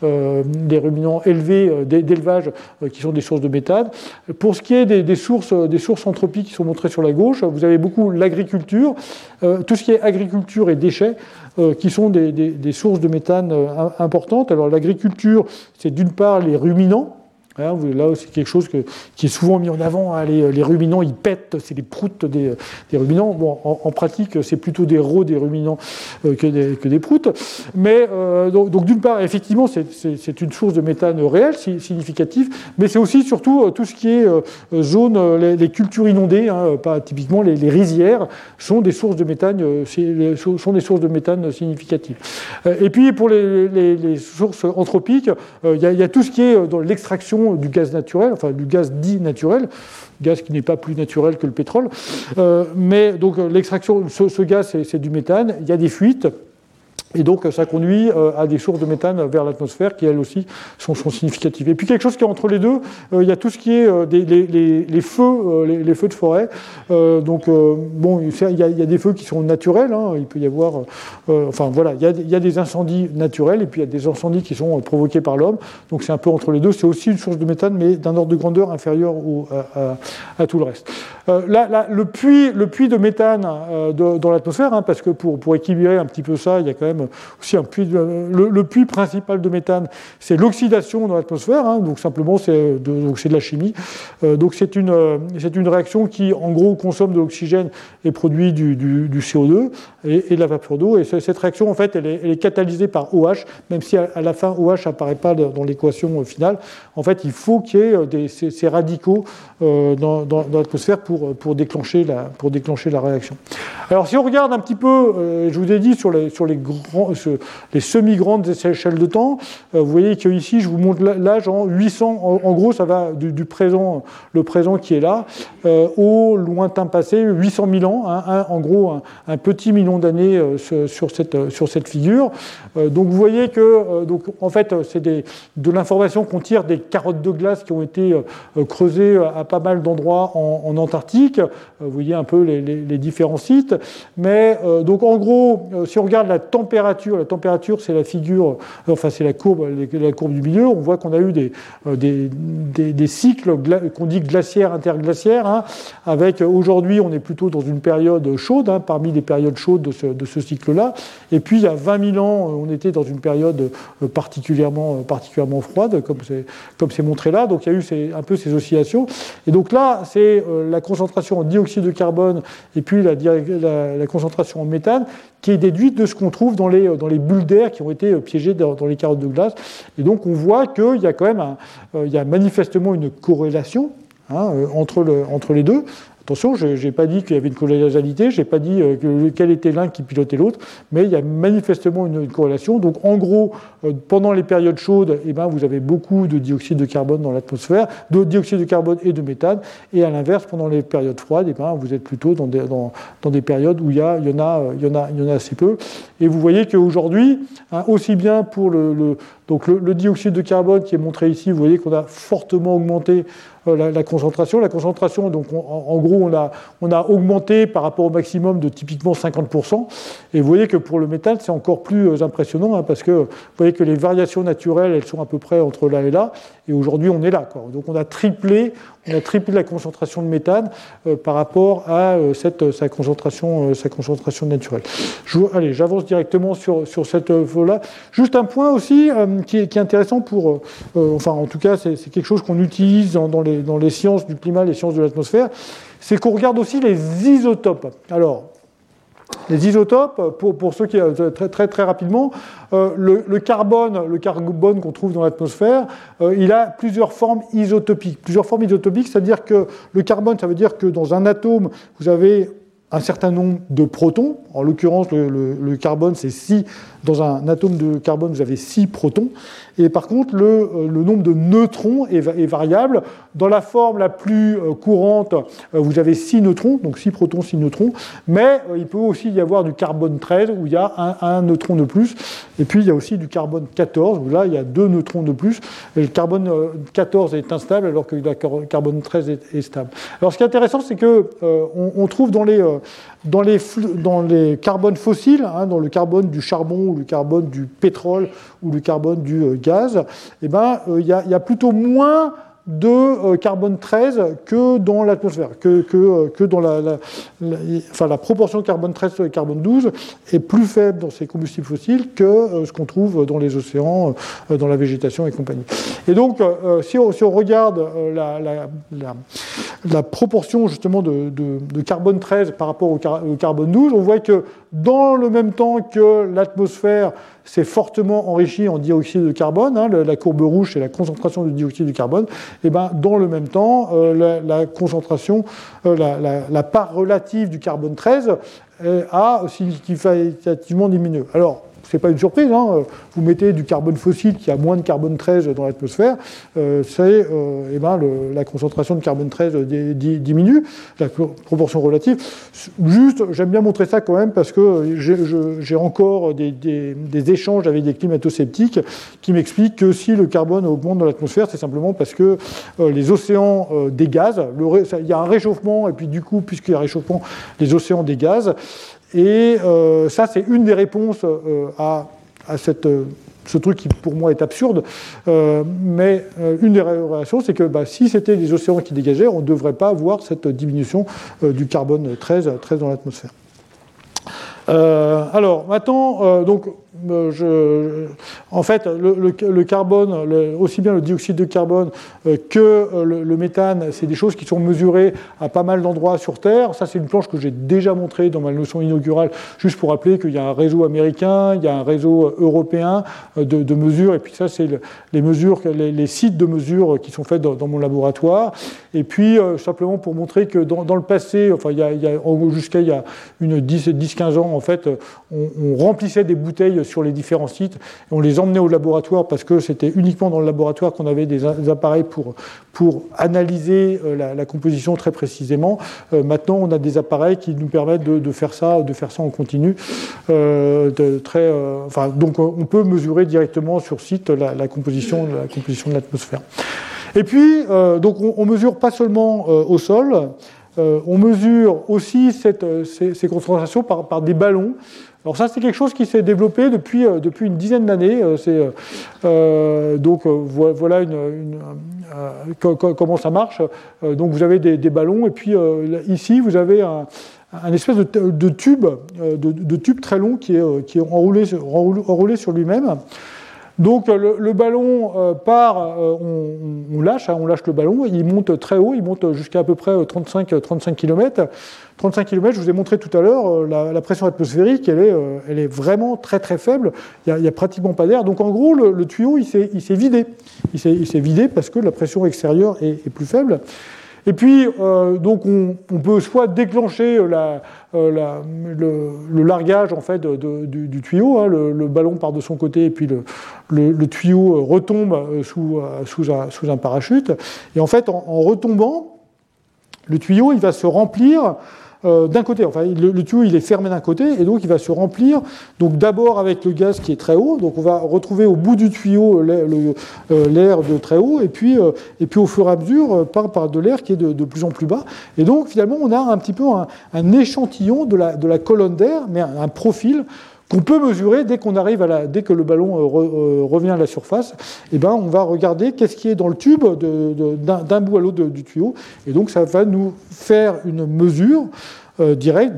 élevés d'élevage qui sont des sources de méthane. Pour ce qui est des sources anthropiques qui sont montrées sur la gauche, vous avez beaucoup l'agriculture, tout ce qui est agriculture et déchets qui sont des sources de méthane importantes. Alors l'agriculture, c'est d'une part les ruminants. Là, c'est quelque chose qui est souvent mis en avant. Les ruminants, ils pètent, c'est les proutes des ruminants. Bon, en pratique, c'est plutôt des rots des ruminants que des proutes. Mais donc d'une part, effectivement, c'est une source de méthane réelle, significative, mais c'est aussi surtout tout ce qui est zone, les cultures inondées, pas typiquement les rizières, sont des sources de méthane, significatives. Et puis pour les sources anthropiques, il y a tout ce qui est dans l'extraction du gaz naturel, enfin du gaz dit naturel, gaz qui n'est pas plus naturel que le pétrole. Mais donc l'extraction, ce gaz, c'est du méthane. Il y a des fuites. Et donc, ça conduit à des sources de méthane vers l'atmosphère qui, elles aussi, sont significatives. Et puis, quelque chose qui est entre les deux, il y a tout ce qui est les feux de forêt. Il y a des feux qui sont naturels. Il peut y avoir... il y a des incendies naturels et puis il y a des incendies qui sont provoqués par l'homme. Donc, c'est un peu entre les deux. C'est aussi une source de méthane, mais d'un ordre de grandeur inférieur à tout le reste. Le puits de méthane dans l'atmosphère, parce que pour équilibrer un petit peu ça, il y a quand même aussi un puits. Le puits principal de méthane, c'est l'oxydation dans l'atmosphère, donc simplement c'est de la chimie. Donc c'est une réaction qui en gros consomme de l'oxygène et produit du CO2 et de la vapeur d'eau. Et cette réaction en fait elle est catalysée par OH, même si à la fin OH apparaît pas dans l'équation finale. En fait il faut qu'il y ait ces radicaux dans l'atmosphère pour déclencher la réaction. Alors si on regarde un petit peu, je vous ai dit sur les semi-grandes échelles de temps, vous voyez qu'ici je vous montre l'âge en 800, en gros ça va du présent, le présent qui est là, au lointain passé, 800 000 ans, en gros un petit million d'années sur cette figure. Donc vous voyez que en fait c'est de l'information qu'on tire des carottes de glace qui ont été creusées à pas mal d'endroits en Antarctique. Vous voyez un peu les différents sites. Mais donc en gros, si on regarde la température c'est la figure, c'est la courbe du milieu. On voit qu'on a eu des cycles qu'on dit glaciaires, interglaciaires, avec aujourd'hui on est plutôt dans une période chaude, parmi les périodes chaudes de ce cycle-là. Et puis il y a 20 000 ans, on était dans une période particulièrement froide, comme c'est montré là. Donc il y a eu un peu ces oscillations. Et donc là, c'est la concentration en dioxyde de carbone et puis la concentration en méthane qui est déduite de ce qu'on trouve dans les bulles d'air qui ont été piégées dans les carottes de glace. Et donc on voit qu'il y a quand même il y a manifestement une corrélation entre les deux. Attention, je n'ai pas dit qu'il y avait une causalité, je n'ai pas dit quel était l'un qui pilotait l'autre, mais il y a manifestement une corrélation. Donc en gros, pendant les périodes chaudes, eh ben, vous avez beaucoup de dioxyde de carbone dans l'atmosphère, de dioxyde de carbone et de méthane, et à l'inverse, pendant les périodes froides, eh ben, vous êtes plutôt dans des périodes où il y en a assez peu. Et vous voyez qu'aujourd'hui, hein, aussi bien pour le dioxyde de carbone qui est montré ici, vous voyez qu'on a fortement augmenté la concentration. La concentration, donc en gros, on a augmenté par rapport au maximum de typiquement 50%. Et vous voyez que pour le méthane, c'est encore plus impressionnant, hein, parce que vous voyez que les variations naturelles, elles sont à peu près entre là et là. Et aujourd'hui, on est là, quoi. Donc on a triplé la concentration de méthane par rapport à sa concentration naturelle. Allez, j'avance directement sur cette voie-là. Juste un point aussi qui est intéressant pour... enfin, en tout cas, c'est quelque chose qu'on utilise dans les sciences du climat, les sciences de l'atmosphère, c'est qu'on regarde aussi les isotopes. Alors, les isotopes, pour ceux qui très rapidement, le carbone qu'on trouve dans l'atmosphère, il a plusieurs formes isotopiques. Plusieurs formes isotopiques, c'est-à-dire que le carbone, ça veut dire que dans un atome, vous avez un certain nombre de protons. En l'occurrence, le carbone, c'est 6. Dans un atome de carbone, vous avez 6 protons. Et par contre, le nombre de neutrons est variable. Dans la forme la plus courante, vous avez 6 neutrons, donc 6 protons, 6 neutrons. Mais il peut aussi y avoir du carbone 13, où il y a un neutron de plus. Et puis, il y a aussi du carbone 14, où là, il y a 2 neutrons de plus. Et le carbone 14 est instable, alors que le carbone 13 est stable. Alors, ce qui est intéressant, c'est qu'on trouve dans les carbones fossiles, hein, dans le carbone du charbon, ou le carbone du pétrole, ou le carbone du gaz, eh ben, y a plutôt moins de carbone 13 que dans l'atmosphère, que dans la proportion de carbone 13 sur carbone 12 est plus faible dans ces combustibles fossiles que ce qu'on trouve dans les océans, dans la végétation et compagnie. Et donc, si on regarde la proportion justement de carbone 13 par rapport au carbone 12, on voit que dans le même temps que l'atmosphère s'est fortement enrichie en dioxyde de carbone, hein, la courbe rouge c'est la concentration de dioxyde de carbone, et ben dans le même temps, la concentration, la part relative du carbone 13 a significativement diminué. Alors, c'est pas une surprise, hein. Vous mettez du carbone fossile qui a moins de carbone 13 dans l'atmosphère, la concentration de carbone 13 diminue, la proportion relative. Juste, j'aime bien montrer ça quand même parce que j'ai encore des échanges avec des climato-sceptiques qui m'expliquent que si le carbone augmente dans l'atmosphère, c'est simplement parce que les océans dégazent, il y a un réchauffement, et puis du coup, puisqu'il y a un réchauffement, les océans dégazent. Et ça, c'est une des réponses à ce truc qui, pour moi, est absurde. Mais une des réactions, c'est que si c'était les océans qui dégageaient, on ne devrait pas avoir cette diminution du carbone 13 dans l'atmosphère. Alors, maintenant, en fait, le carbone, aussi bien le dioxyde de carbone que le méthane, c'est des choses qui sont mesurées à pas mal d'endroits sur Terre. Ça, c'est une planche que j'ai déjà montrée dans ma leçon inaugurale, juste pour rappeler qu'il y a un réseau américain, il y a un réseau européen de mesures, et puis ça, c'est les mesures, les sites de mesures qui sont faits dans mon laboratoire. Et puis, simplement pour montrer que dans le passé, enfin, jusqu'à il y a une 10-15 ans, en fait, on remplissait des bouteilles sur les différents sites, et on les emmenait au laboratoire parce que c'était uniquement dans le laboratoire qu'on avait des appareils pour analyser la composition très précisément. Maintenant, on a des appareils qui nous permettent de faire ça en continu. Donc, on peut mesurer directement sur site la composition de l'atmosphère. Et puis, donc, on mesure pas seulement au sol. On mesure aussi ces concentrations par des ballons. Alors ça, c'est quelque chose qui s'est développé depuis une dizaine d'années. Voilà comment ça marche. Donc vous avez des ballons, et puis ici, vous avez un espèce de tube très long qui est enroulé sur lui-même. Donc le ballon part, on lâche le ballon, il monte très haut, il monte jusqu'à à peu près 35 km. 35 km, je vous ai montré tout à l'heure, la pression atmosphérique, elle est vraiment très très faible, il n'y a pratiquement pas d'air. Donc en gros, le tuyau, il s'est vidé. Il s'est vidé parce que la pression extérieure est plus faible. Et puis, donc, on peut soit déclencher le largage en fait, du tuyau, hein, le ballon part de son côté, et puis le tuyau retombe sous un parachute. Et en fait, en retombant, le tuyau il va se remplir d'un côté. Enfin, le tuyau il est fermé d'un côté, et donc il va se remplir. Donc d'abord avec le gaz qui est très haut, donc on va retrouver au bout du tuyau l'air de très haut, et puis au fur et à mesure par de l'air qui est de plus en plus bas. Et donc finalement on a un petit peu un échantillon de la colonne d'air, mais un profil qu'on peut mesurer dès que le ballon revient à la surface. Et ben on va regarder qu'est-ce qui est dans le tube d'un bout à l'autre du tuyau, et donc ça va nous faire une mesure directe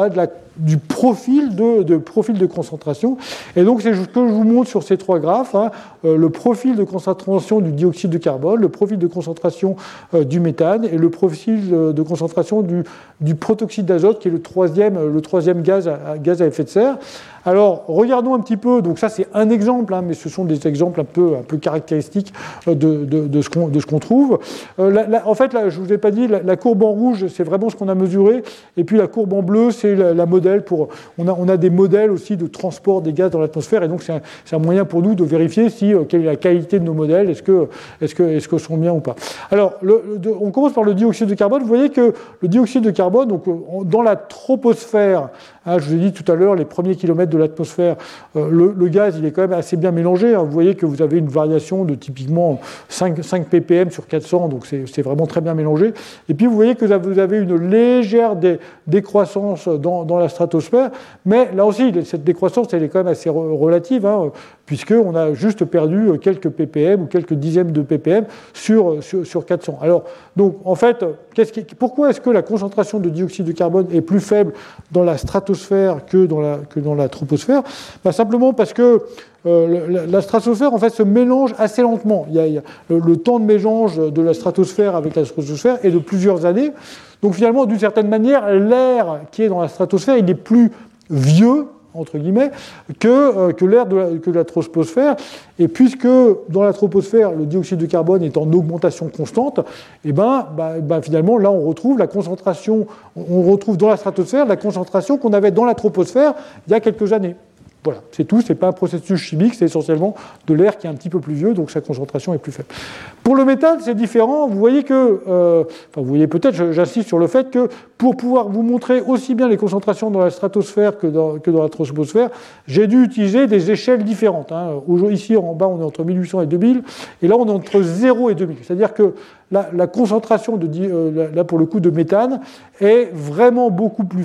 du profil de concentration. Et donc c'est ce que je vous montre sur ces trois graphes, hein, le profil de concentration du dioxyde de carbone, le profil de concentration du méthane, et le profil de concentration du protoxyde d'azote, qui est le troisième gaz à effet de serre. Alors, regardons un petit peu, donc ça c'est un exemple, hein, mais ce sont des exemples un peu caractéristiques de ce qu'on trouve. En fait, là, je ne vous ai pas dit, la courbe en rouge, c'est vraiment ce qu'on a mesuré, et puis la courbe en bleu, c'est la modèle on a des modèles aussi de transport des gaz dans l'atmosphère, et donc c'est un moyen pour nous de vérifier quelle est la qualité de nos modèles, est-ce que sont bien ou pas. Alors, on commence par le dioxyde de carbone. Vous voyez que le dioxyde de carbone, donc, dans la troposphère, hein, je vous ai dit tout à l'heure, les premiers kilomètres de l'atmosphère, le gaz, il est quand même assez bien mélangé, hein. Vous voyez que vous avez une variation de typiquement 5 ppm sur 400, donc c'est vraiment très bien mélangé. Et puis vous voyez que vous avez une légère décroissance dans la stratosphère, mais là aussi, cette décroissance, elle est quand même assez relative, hein, puisqu'on a juste perdu quelques ppm ou quelques dizaines de ppm sur 400. Alors, donc, en fait, pourquoi est-ce que la concentration de dioxyde de carbone est plus faible dans la stratosphère que dans la troposphère? Simplement parce que la stratosphère, en fait, se mélange assez lentement. Il y a le temps de mélange de la stratosphère avec la stratosphère est de plusieurs années. Donc finalement, d'une certaine manière, l'air qui est dans la stratosphère, il est plus vieux, entre guillemets, que l'air de la troposphère. Et puisque dans la troposphère, le dioxyde de carbone est en augmentation constante, et finalement, là, on retrouve la concentration, on retrouve dans la stratosphère la concentration qu'on avait dans la troposphère il y a quelques années. Voilà, c'est tout, c'est pas un processus chimique, c'est essentiellement de l'air qui est un petit peu plus vieux, donc sa concentration est plus faible. Pour le méthane, c'est différent. Vous voyez que, vous voyez peut-être, j'insiste sur le fait que pour pouvoir vous montrer aussi bien les concentrations dans la stratosphère que dans la troposphère, j'ai dû utiliser des échelles différentes, hein. Ici, en bas, on est entre 1800 et 2000, et là, on est entre 0 et 2000. C'est-à-dire que la concentration là pour le coup de méthane est vraiment beaucoup plus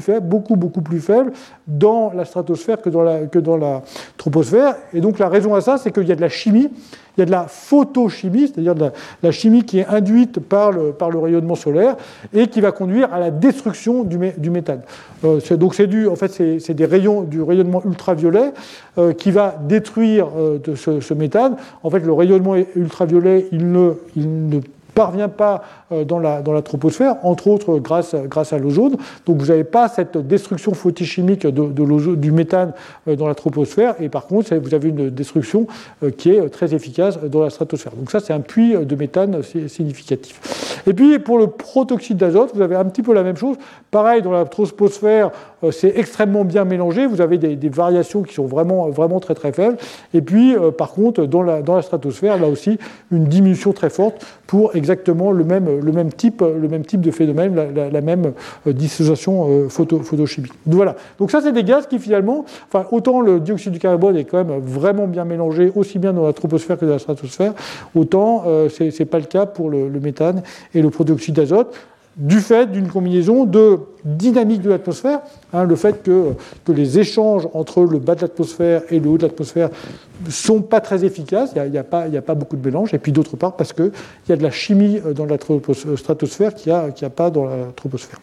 faible dans la stratosphère que dans la troposphère. Et donc la raison à ça, c'est qu'il y a de la chimie, il y a de la photochimie, c'est-à-dire de la chimie qui est induite par le rayonnement solaire et qui va conduire à la destruction du méthane. Donc c'est des rayons du rayonnement ultraviolet qui va détruire ce méthane. En fait, le rayonnement ultraviolet, il ne parvient pas dans la troposphère, entre autres grâce à l'ozone. Donc vous n'avez pas cette destruction photochimique du méthane dans la troposphère, et par contre vous avez une destruction qui est très efficace dans la stratosphère. Donc ça, c'est un puits de méthane significatif. Et puis pour le protoxyde d'azote, vous avez un petit peu la même chose. Pareil, dans la troposphère, c'est extrêmement bien mélangé, vous avez des variations qui sont vraiment, vraiment très très faibles. Et puis par contre, dans la stratosphère, là aussi, une diminution très forte pour exactement le même type de phénomène, la même dissociation photochimique. Voilà. Donc ça, c'est des gaz qui finalement, autant le dioxyde de carbone est quand même vraiment bien mélangé, aussi bien dans la troposphère que dans la stratosphère, autant c'est pas le cas pour le méthane et le protoxyde d'azote, du fait d'une combinaison de dynamique de l'atmosphère, hein, le fait que les échanges entre le bas de l'atmosphère et le haut de l'atmosphère ne sont pas très efficaces, il n'y a pas beaucoup de mélange, et puis d'autre part parce qu'il y a de la chimie dans la stratosphère qu'il n'y a pas dans la troposphère.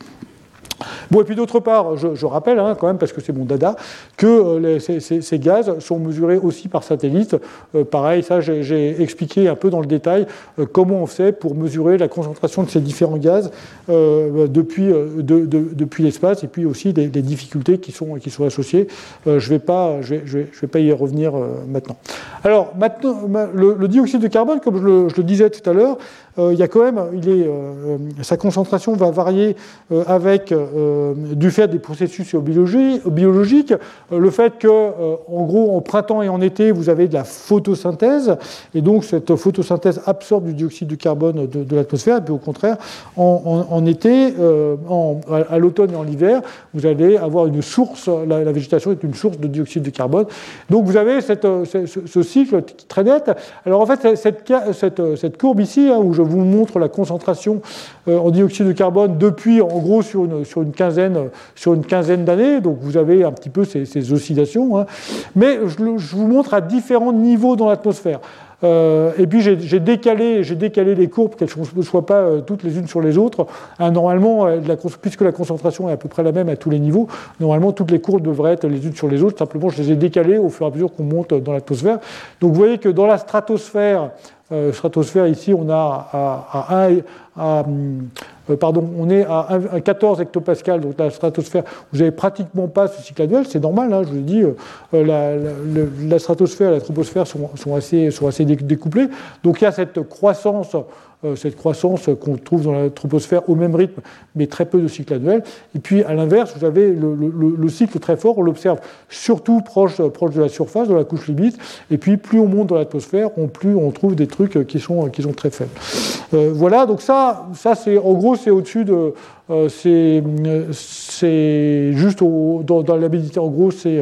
Bon, et puis d'autre part, je rappelle quand même, parce que c'est mon dada, que ces gaz sont mesurés aussi par satellite. Pareil, ça j'ai expliqué un peu dans le détail comment on fait pour mesurer la concentration de ces différents gaz depuis l'espace, et puis aussi des difficultés qui sont associées. Je vais pas y revenir maintenant. Alors maintenant, le dioxyde de carbone, comme je le disais tout à l'heure, il y a quand même, sa concentration va varier avec, du fait des processus biologiques, le fait que, en gros, en printemps et en été, vous avez de la photosynthèse, et donc cette photosynthèse absorbe du dioxyde de carbone de l'atmosphère, et puis au contraire, en été, à l'automne et en hiver, vous allez avoir une source, la végétation est une source de dioxyde de carbone. Donc vous avez ce cycle très net. Alors en fait, cette courbe ici, hein, où je vous montre la concentration en dioxyde de carbone depuis, en gros, sur une quinzaine d'années, donc vous avez un petit peu ces oscillations, hein. Mais je vous montre à différents niveaux dans l'atmosphère. Et puis j'ai décalé les courbes, qu'elles ne soient pas toutes les unes sur les autres. Hein, normalement, puisque la concentration est à peu près la même à tous les niveaux, normalement toutes les courbes devraient être les unes sur les autres. Simplement, je les ai décalées au fur et à mesure qu'on monte dans l'atmosphère. Donc vous voyez que dans la stratosphère ici, on est à 14 hectopascales, donc la stratosphère, vous n'avez pratiquement pas ce cycle annuel, c'est normal, hein, je vous l'ai dit, la stratosphère et la troposphère sont assez découplées, donc il y a cette croissance qu'on trouve dans la troposphère au même rythme, mais très peu de cycles annuels. Et puis, à l'inverse, vous avez le cycle très fort, on l'observe surtout proche de la surface, de la couche limite, et puis plus on monte dans l'atmosphère, plus on trouve des trucs qui sont très faibles. Voilà, donc ça c'est, en gros, c'est au-dessus de... c'est juste dans la Méditerranée, en gros, c'est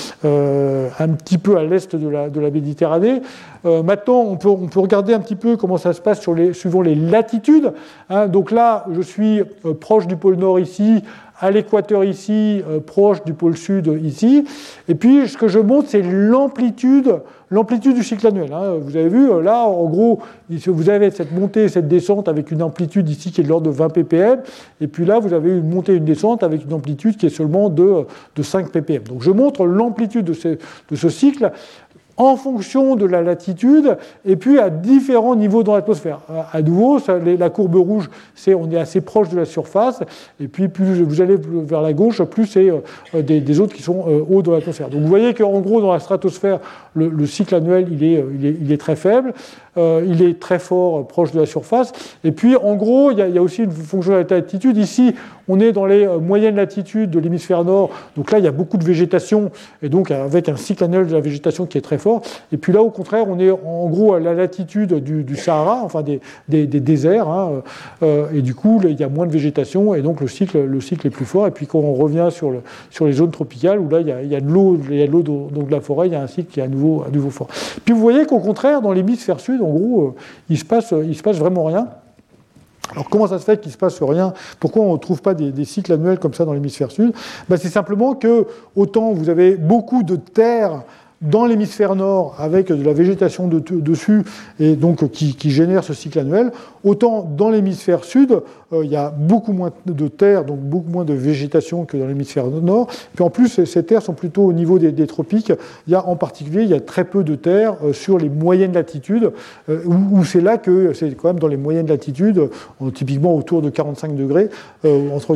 un petit peu à l'est de la Méditerranée. Maintenant, on peut regarder un petit peu comment ça se passe suivant les latitudes. Hein. Donc là, je suis proche du pôle Nord ici, à l'équateur ici, proche du pôle Sud ici. Et puis, ce que je montre, c'est l'amplitude du cycle annuel. Hein. Vous avez vu, là, en gros, vous avez cette montée et cette descente avec une amplitude ici qui est de l'ordre de 20 ppm. Et puis là, vous avez une montée et une descente avec une amplitude qui est seulement de 5 ppm. Donc, je montre l'amplitude de ce cycle en fonction de la latitude, et puis à différents niveaux dans l'atmosphère. À nouveau, la courbe rouge, on est assez proche de la surface, et puis plus vous allez vers la gauche, plus c'est des autres qui sont hauts dans l'atmosphère. Donc vous voyez qu'en gros, dans la stratosphère, le cycle annuel, il est très faible, il est très fort proche de la surface, et puis en gros, il y a aussi une fonction de la latitude. Ici, on est dans les moyennes latitudes de l'hémisphère nord, donc là, il y a beaucoup de végétation, et donc avec un cycle annuel de la végétation qui est très fort. Et puis là, au contraire, on est en gros à la latitude du Sahara, enfin des déserts, hein, et du coup, il y a moins de végétation, et donc le cycle est plus fort. Et puis quand on revient sur les zones tropicales, où là, il y a de l'eau, donc de la forêt, il y a un cycle qui est à nouveau fort. Puis vous voyez qu'au contraire, dans l'hémisphère sud, en gros, il se passe vraiment rien. Alors comment ça se fait qu'il ne se passe rien? Pourquoi on ne trouve pas des cycles annuels comme ça dans l'hémisphère sud? C'est simplement que, autant vous avez beaucoup de terre dans l'hémisphère nord, avec de la végétation dessus, et donc qui génère ce cycle annuel, autant dans l'hémisphère sud, il y a beaucoup moins de terre, donc beaucoup moins de végétation que dans l'hémisphère nord. Puis en plus, ces terres sont plutôt au niveau des tropiques. En particulier, il y a très peu de terre sur les moyennes latitudes, où c'est là que c'est quand même dans les moyennes latitudes, typiquement autour de 45 degrés, entre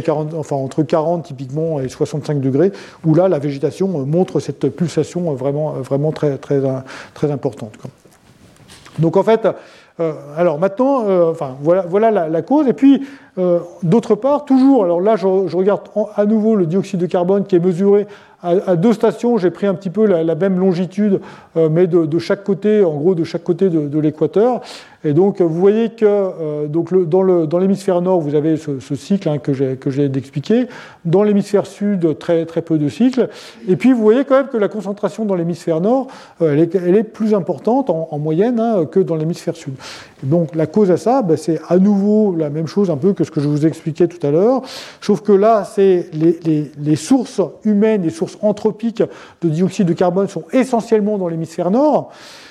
40 typiquement et 65 degrés, où là, la végétation montre cette pulsation vraiment très, très, très importante. Donc en fait, alors maintenant, voilà la cause. Et puis, d'autre part, toujours, alors là, je regarde à nouveau le dioxyde de carbone qui est mesuré à deux stations. J'ai pris un petit peu la même longitude, mais de chaque côté, en gros, de chaque côté de l'équateur. Et donc, vous voyez que dans l'hémisphère nord, vous avez ce cycle, hein, que j'ai expliqué. Dans l'hémisphère sud, très, très peu de cycles. Et puis, vous voyez quand même que la concentration dans l'hémisphère nord, elle est plus importante en moyenne, hein, que dans l'hémisphère sud. Et donc, la cause à ça, c'est à nouveau la même chose un peu que ce que je vous expliquais tout à l'heure. Sauf que là, c'est les sources humaines, les sources anthropiques de dioxyde de carbone sont essentiellement dans l'hémisphère nord.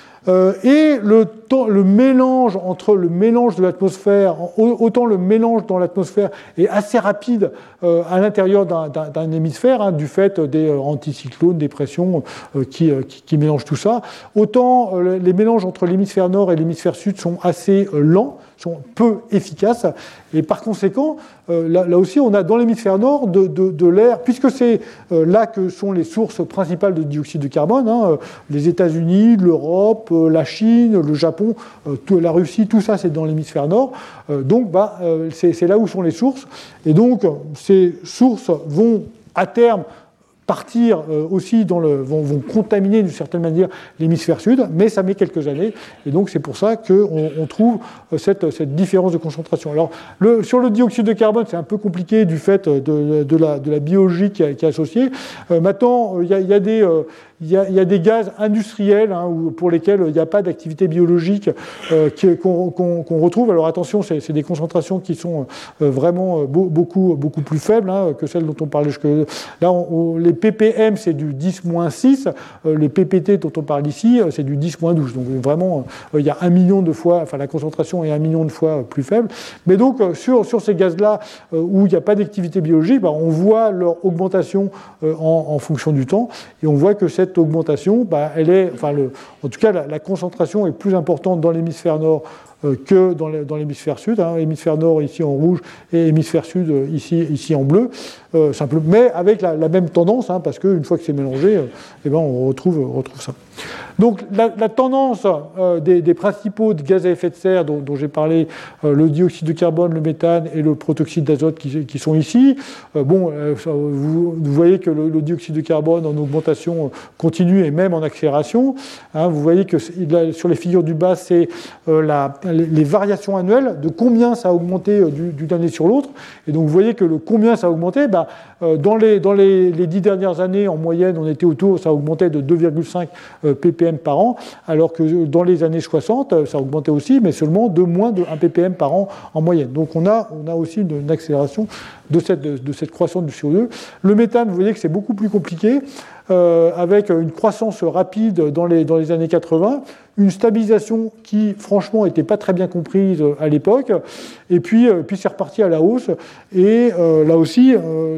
Et le mélange de l'atmosphère, autant le mélange dans l'atmosphère est assez rapide à l'intérieur d'un hémisphère, hein, du fait des anticyclones, des pressions qui mélangent tout ça, autant les mélanges entre l'hémisphère nord et l'hémisphère sud sont assez lents, sont peu efficaces, et par conséquent, là aussi, on a dans l'hémisphère nord de l'air, puisque c'est là que sont les sources principales de dioxyde de carbone, hein, les États-Unis, l'Europe, la Chine, le Japon, la Russie, tout ça c'est dans l'hémisphère nord. Donc c'est là où sont les sources. Et donc ces sources vont à terme partir aussi vont contaminer d'une certaine manière l'hémisphère sud, mais ça met quelques années, et donc c'est pour ça qu'on trouve cette différence de concentration. Alors sur le dioxyde de carbone, c'est un peu compliqué du fait de la biologie qui est associée. Maintenant, il y a des gaz industriels pour lesquels il n'y a pas d'activité biologique qu'on retrouve. Alors attention, c'est des concentrations qui sont vraiment beaucoup plus faibles que celles dont on parlait jusque là. Les ppm, c'est du 10-6. Les ppt dont on parle ici, c'est du 10-12. Donc vraiment, il y a 1 million de fois, enfin la concentration est 1 million de fois plus faible. Mais donc sur ces gaz-là où il n'y a pas d'activité biologique, on voit leur augmentation en fonction du temps, et on voit que cette augmentation, elle est, en tout cas la concentration est plus importante dans l'hémisphère nord que dans l'hémisphère sud. Hémisphère nord ici en rouge et hémisphère sud ici en bleu, simplement, mais avec la même tendance, parce qu'une fois que c'est mélangé, on retrouve ça. Donc la tendance des principaux gaz à effet de serre dont j'ai parlé, le dioxyde de carbone, le méthane et le protoxyde d'azote qui sont ici, vous voyez que le dioxyde de carbone en augmentation continue et même en accélération. Vous voyez que sur les figures du bas, c'est les variations annuelles de combien ça a augmenté d'une année sur l'autre. Et donc vous voyez que le combien ça a augmenté, dans les 10 dernières années, en moyenne, on était ça augmentait de 2,5 ppm par an, alors que dans les années 60, ça augmentait aussi, mais seulement de moins de 1 ppm par an en moyenne. Donc on a aussi une accélération de cette croissance du CO2. Le méthane, vous voyez que c'est beaucoup plus compliqué, avec une croissance rapide dans les années 80, une stabilisation qui, franchement, n'était pas très bien comprise à l'époque, et puis c'est reparti à la hausse, et là aussi,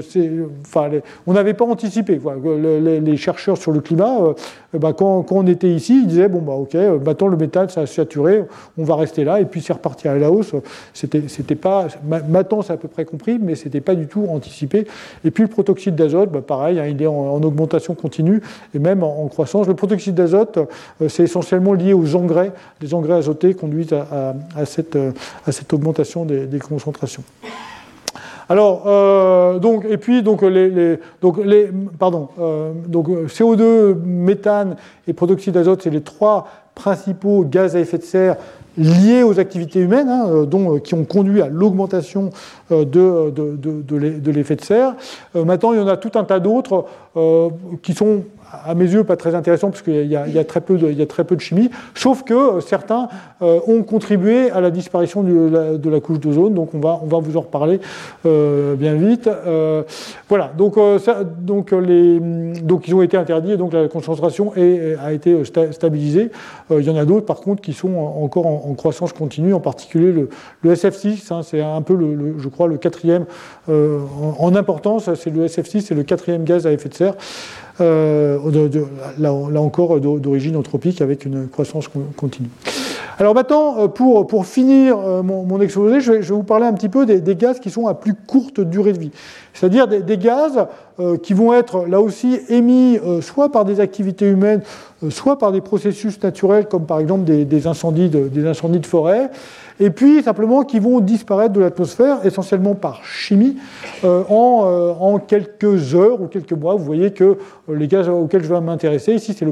on n'avait pas anticipé. Les chercheurs sur le climat, quand on était ici, ils disaient, ok, maintenant le méthane, ça a saturé, on va rester là, et puis c'est reparti à la hausse. C'était pas, maintenant c'est à peu près compris, mais c'était pas du tout anticipé. Et puis le protoxyde d'azote, pareil, il est en augmentation continue, et même en croissance. Le protoxyde d'azote, c'est essentiellement lié aux engrais. Les engrais azotés conduisent à cette augmentation des concentrations. Alors, CO2, méthane et protoxyde d'azote, c'est les 3 principaux gaz à effet de serre liés aux activités humaines, qui ont conduit à l'augmentation de l'effet de serre. Maintenant, il y en a tout un tas d'autres qui sont, à mes yeux, pas très intéressants, parce qu'il y a très peu de chimie, sauf que certains ont contribué à la disparition de la couche d'ozone, donc on va vous en reparler bien vite. Voilà, donc ils ont été interdits, et donc la concentration a été stabilisée. Il y en a d'autres, par contre, qui sont encore en croissance continue, en particulier le SF6, c'est un peu, je crois, le 4e en importance, c'est le SF6, c'est le 4e gaz à effet de serre. Là encore d'origine anthropique avec une croissance continue. Alors maintenant, pour finir mon exposé, je vais vous parler un petit peu des gaz qui sont à plus courte durée de vie. C'est-à-dire des gaz qui vont être là aussi émis soit par des activités humaines, soit par des processus naturels comme par exemple des incendies de forêt, et puis simplement qui vont disparaître de l'atmosphère essentiellement par chimie en quelques heures ou quelques mois. Vous voyez que les gaz auxquels je vais m'intéresser ici, c'est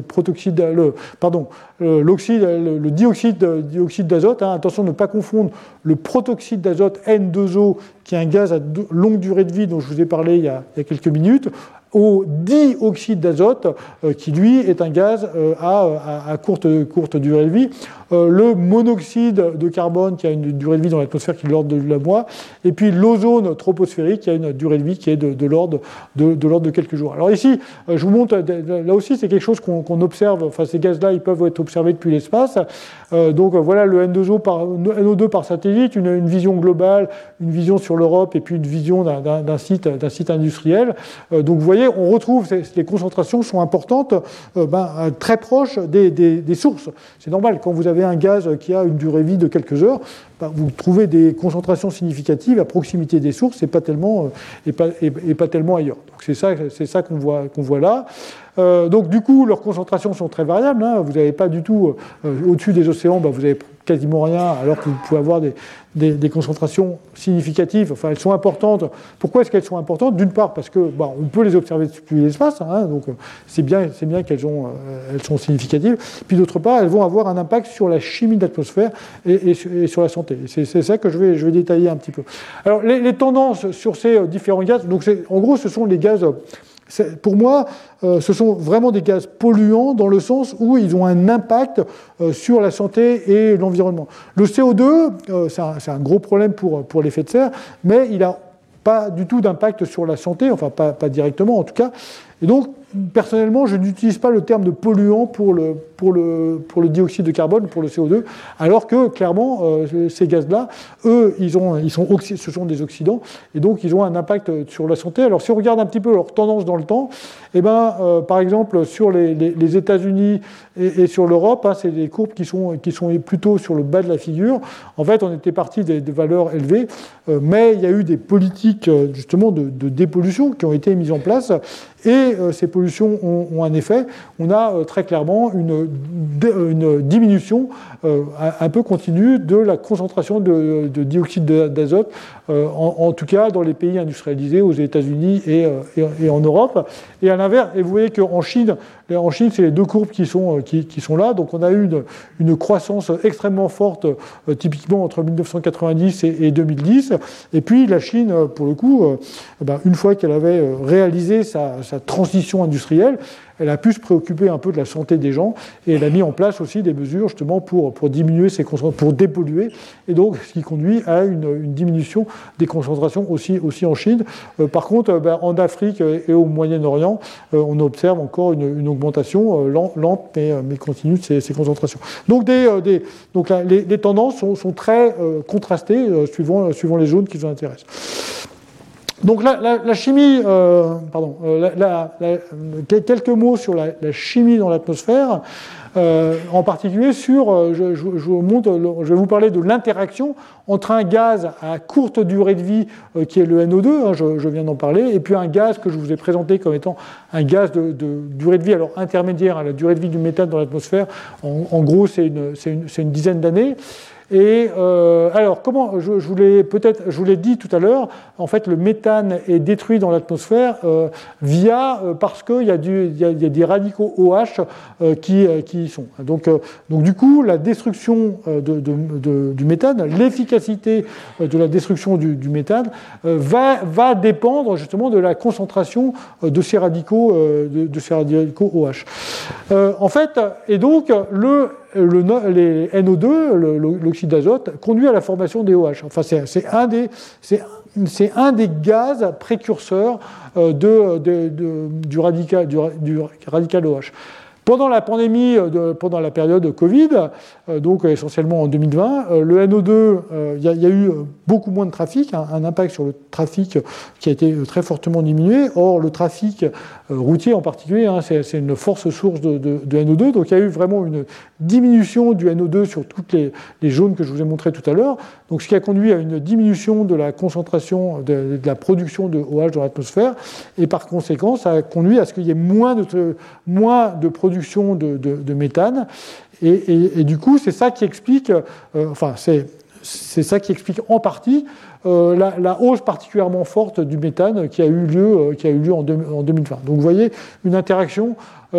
le dioxyde d'azote. Attention de ne pas confondre le protoxyde d'azote N2O, qui est un gaz à longue durée de vie dont je vous ai parlé il y a quelques minutes, au dioxyde d'azote, qui lui est un gaz à courte durée de vie. Le monoxyde de carbone, qui a une durée de vie dans l'atmosphère qui est de l'ordre de la mois, et puis l'ozone troposphérique, qui a une durée de vie qui est de l'ordre de quelques jours. Alors ici, je vous montre, là aussi c'est quelque chose qu'on observe, ces gaz-là, ils peuvent être observés depuis l'espace. Donc voilà le NO2 par satellite, une vision globale, une vision sur l'Europe, et puis une vision d'un site industriel. Donc vous voyez, on retrouve, les concentrations sont importantes, très proches des sources. C'est normal, quand vous avez avez un gaz qui a une durée de vie de quelques heures, vous trouvez des concentrations significatives à proximité des sources et pas tellement ailleurs. Donc c'est ça qu'on voit là. Donc du coup, leurs concentrations sont très variables. Hein. Vous n'avez pas du tout, au-dessus des océans, vous avez quasiment rien, alors que vous pouvez avoir des concentrations significatives. Enfin, elles sont importantes. Pourquoi est-ce qu'elles sont importantes? D'une part, parce que on peut les observer depuis l'espace, hein, donc c'est bien qu'elles sont significatives. Puis d'autre part, elles vont avoir un impact sur la chimie de l'atmosphère et sur la santé. C'est ça que je vais détailler un petit peu. Alors, les tendances sur ces différents gaz, donc en gros, ce sont les gaz. Pour moi, ce sont vraiment des gaz polluants dans le sens où ils ont un impact sur la santé et l'environnement. Le CO2, c'est un gros problème pour l'effet de serre, mais il n'a pas du tout d'impact sur la santé, enfin pas directement en tout cas. Et donc, personnellement, je n'utilise pas le terme de polluant pour le dioxyde de carbone, pour le CO2, alors que, clairement, ces gaz-là, eux, ce sont des oxydants, et donc ils ont un impact sur la santé. Alors, si on regarde un petit peu leur tendance dans le temps, par exemple, sur les États-Unis et sur l'Europe, c'est des courbes qui sont plutôt sur le bas de la figure. En fait, on était parti des valeurs élevées, mais il y a eu des politiques, justement, de dépollution qui ont été mises en place, et ces pollutions ont un effet. On a très clairement une diminution un peu continue de la concentration de dioxyde d'azote, en tout cas dans les pays industrialisés, aux États-Unis et en Europe. Et à l'inverse, et vous voyez qu'en Chine, c'est les deux courbes qui sont là. Donc on a eu une croissance extrêmement forte, typiquement entre 1990 et 2010. Et puis la Chine, pour le coup, une fois qu'elle avait réalisé sa transition industrielle, elle a pu se préoccuper un peu de la santé des gens et elle a mis en place aussi des mesures justement pour diminuer ces concentrations, pour dépolluer, et donc ce qui conduit à une diminution des concentrations aussi en Chine. Par contre, en Afrique et au Moyen-Orient, on observe encore une augmentation lente mais continue de ces concentrations. Donc, les tendances sont très contrastées suivant les zones qui nous intéressent. Donc la chimie, quelques mots sur la chimie dans l'atmosphère, en particulier je vais vous parler de l'interaction entre un gaz à courte durée de vie qui est le NO2, je viens d'en parler, et puis un gaz que je vous ai présenté comme étant un gaz de durée de vie alors intermédiaire à la durée de vie du méthane dans l'atmosphère. En gros, c'est une dizaine d'années. Et alors, comment je vous l'ai dit tout à l'heure, en fait, le méthane est détruit dans l'atmosphère parce qu'il y a des radicaux OH qui y sont. Donc, du coup, la destruction du méthane, l'efficacité de la destruction du méthane va dépendre justement de la concentration de ces radicaux OH. En fait, et donc les NO2, l'oxyde d'azote, conduit à la formation des OH. Enfin, c'est un des gaz précurseurs du radical OH. Pendant la pandémie, pendant la période Covid, donc essentiellement en 2020, le NO2, il y a eu beaucoup moins de trafic, un impact sur le trafic qui a été très fortement diminué. Or, le trafic routier en particulier, c'est une force source de NO2, donc il y a eu vraiment une diminution du NO2 sur toutes les zones que je vous ai montrées tout à l'heure, donc ce qui a conduit à une diminution de la concentration, de la production de OH dans l'atmosphère, et par conséquent, ça a conduit à ce qu'il y ait moins de production de méthane, et du coup, c'est ça qui explique, c'est ça qui explique en partie la hausse particulièrement forte du méthane qui a eu lieu en 2020. Donc vous voyez une interaction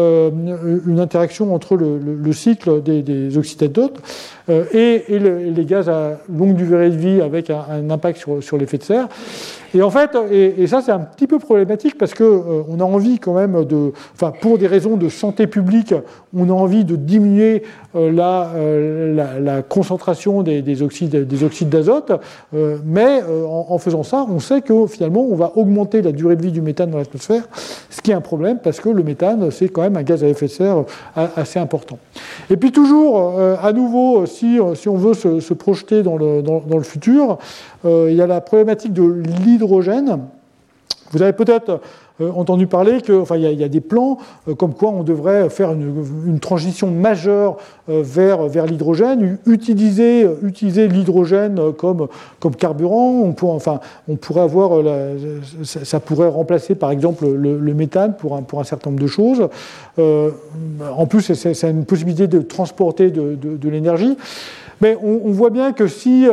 entre le cycle des oxydes d'azote et les gaz à longue durée de vie avec un impact sur l'effet de serre. Et en fait, et ça c'est un petit peu problématique parce que on a envie quand même pour des raisons de santé publique, on a envie de diminuer la concentration des oxydes d'azote, mais en faisant ça, on sait que finalement on va augmenter la durée de vie du méthane dans l'atmosphère, ce qui est un problème parce que le méthane c'est quand même un gaz à effet de serre assez important. Et puis toujours, à nouveau, si on veut se projeter dans le futur, il y a la problématique de l'hydrogène. Vous avez peut-être entendu parler qu'il y a des plans comme quoi on devrait faire une transition majeure vers l'hydrogène, utiliser l'hydrogène comme carburant. On pourrait avoir ça pourrait remplacer par exemple le méthane pour un certain nombre de choses. En plus, c'est une possibilité de transporter de l'énergie. Mais on voit bien que si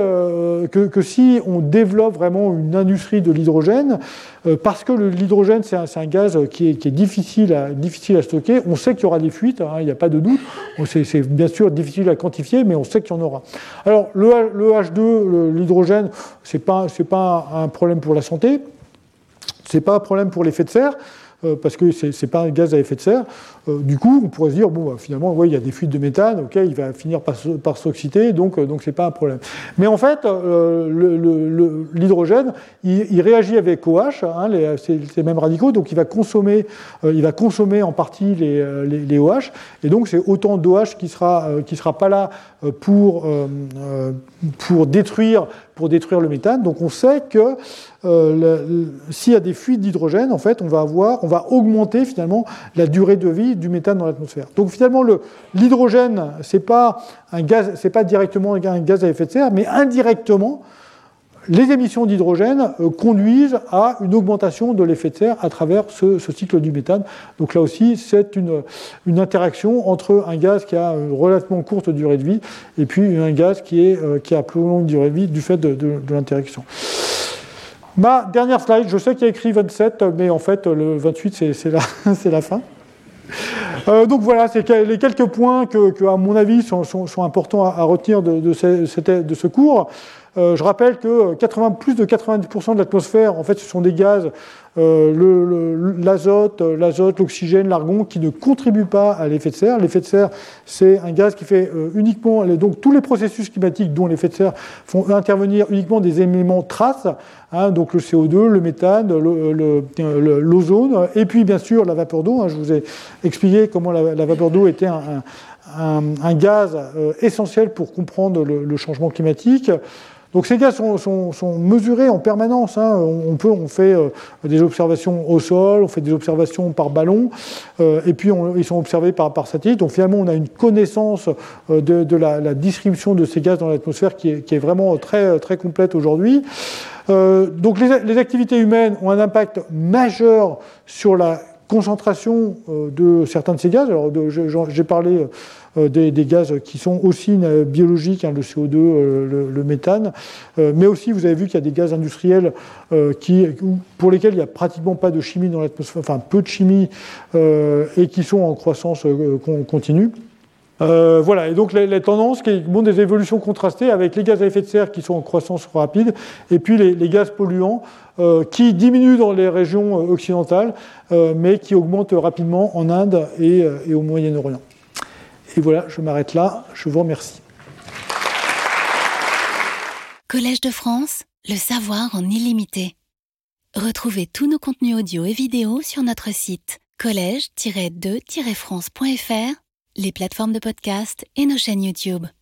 on développe vraiment une industrie de l'hydrogène, parce que l'hydrogène c'est un gaz qui est difficile à stocker, on sait qu'il y aura des fuites, il n'y a pas de doute. C'est bien sûr difficile à quantifier, mais on sait qu'il y en aura. Alors le H2, l'hydrogène, c'est pas un problème pour la santé, c'est pas un problème pour l'effet de serre. Parce que c'est pas un gaz à effet de serre. Du coup, on pourrait se dire finalement, il y a des fuites de méthane, ok, il va finir par s'oxyder, donc c'est pas un problème. Mais en fait, l'hydrogène, il réagit avec OH, ces mêmes radicaux, donc il va consommer en partie les OH, et donc c'est autant d'OH qui sera pas là pour détruire le méthane. Donc on sait que s'il y a des fuites d'hydrogène, en fait, on va augmenter finalement la durée de vie du méthane dans l'atmosphère. Donc finalement, l'hydrogène, c'est pas directement un gaz à effet de serre, mais indirectement, les émissions d'hydrogène conduisent à une augmentation de l'effet de serre à travers ce cycle du méthane. Donc là aussi, c'est une interaction entre un gaz qui a une relativement courte durée de vie et puis un gaz qui a plus longue durée de vie du fait de l'interaction. Ma dernière slide, je sais qu'il y a écrit 27, mais en fait, le 28, c'est la fin. Donc voilà, c'est les quelques points que à mon avis, sont importants à retenir de ce cours. Je rappelle que plus de 90% de l'atmosphère, en fait, ce sont des gaz, l'azote, l'oxygène, l'argon, qui ne contribuent pas à l'effet de serre. L'effet de serre, c'est un gaz qui fait uniquement... Donc tous les processus climatiques, dont l'effet de serre, font intervenir uniquement des éléments traces, donc le CO2, le méthane, l'ozone, et puis bien sûr la vapeur d'eau. Je vous ai expliqué comment la vapeur d'eau était un gaz essentiel pour comprendre le changement climatique. Donc ces gaz sont mesurés en permanence. On fait des observations au sol, on fait des observations par ballon, et puis ils sont observés par satellite. Donc finalement, on a une connaissance de la distribution de ces gaz dans l'atmosphère qui est vraiment très, très complète aujourd'hui. Donc les activités humaines ont un impact majeur sur la concentration de certains de ces gaz. Alors j'ai parlé des gaz qui sont aussi biologiques, le CO2, le méthane, mais aussi vous avez vu qu'il y a des gaz industriels pour lesquels il n'y a pratiquement pas de chimie dans l'atmosphère, enfin peu de chimie, et qui sont en croissance continue. Voilà, et donc les tendances qui montrent des évolutions contrastées avec les gaz à effet de serre qui sont en croissance rapide, et puis les gaz polluants qui diminuent dans les régions occidentales, mais qui augmentent rapidement en Inde et au Moyen-Orient. Et voilà, je m'arrête là, je vous remercie. Collège de France, le savoir en illimité. Retrouvez tous nos contenus audio et vidéo sur notre site collège-2-france.fr, les plateformes de podcast et nos chaînes YouTube.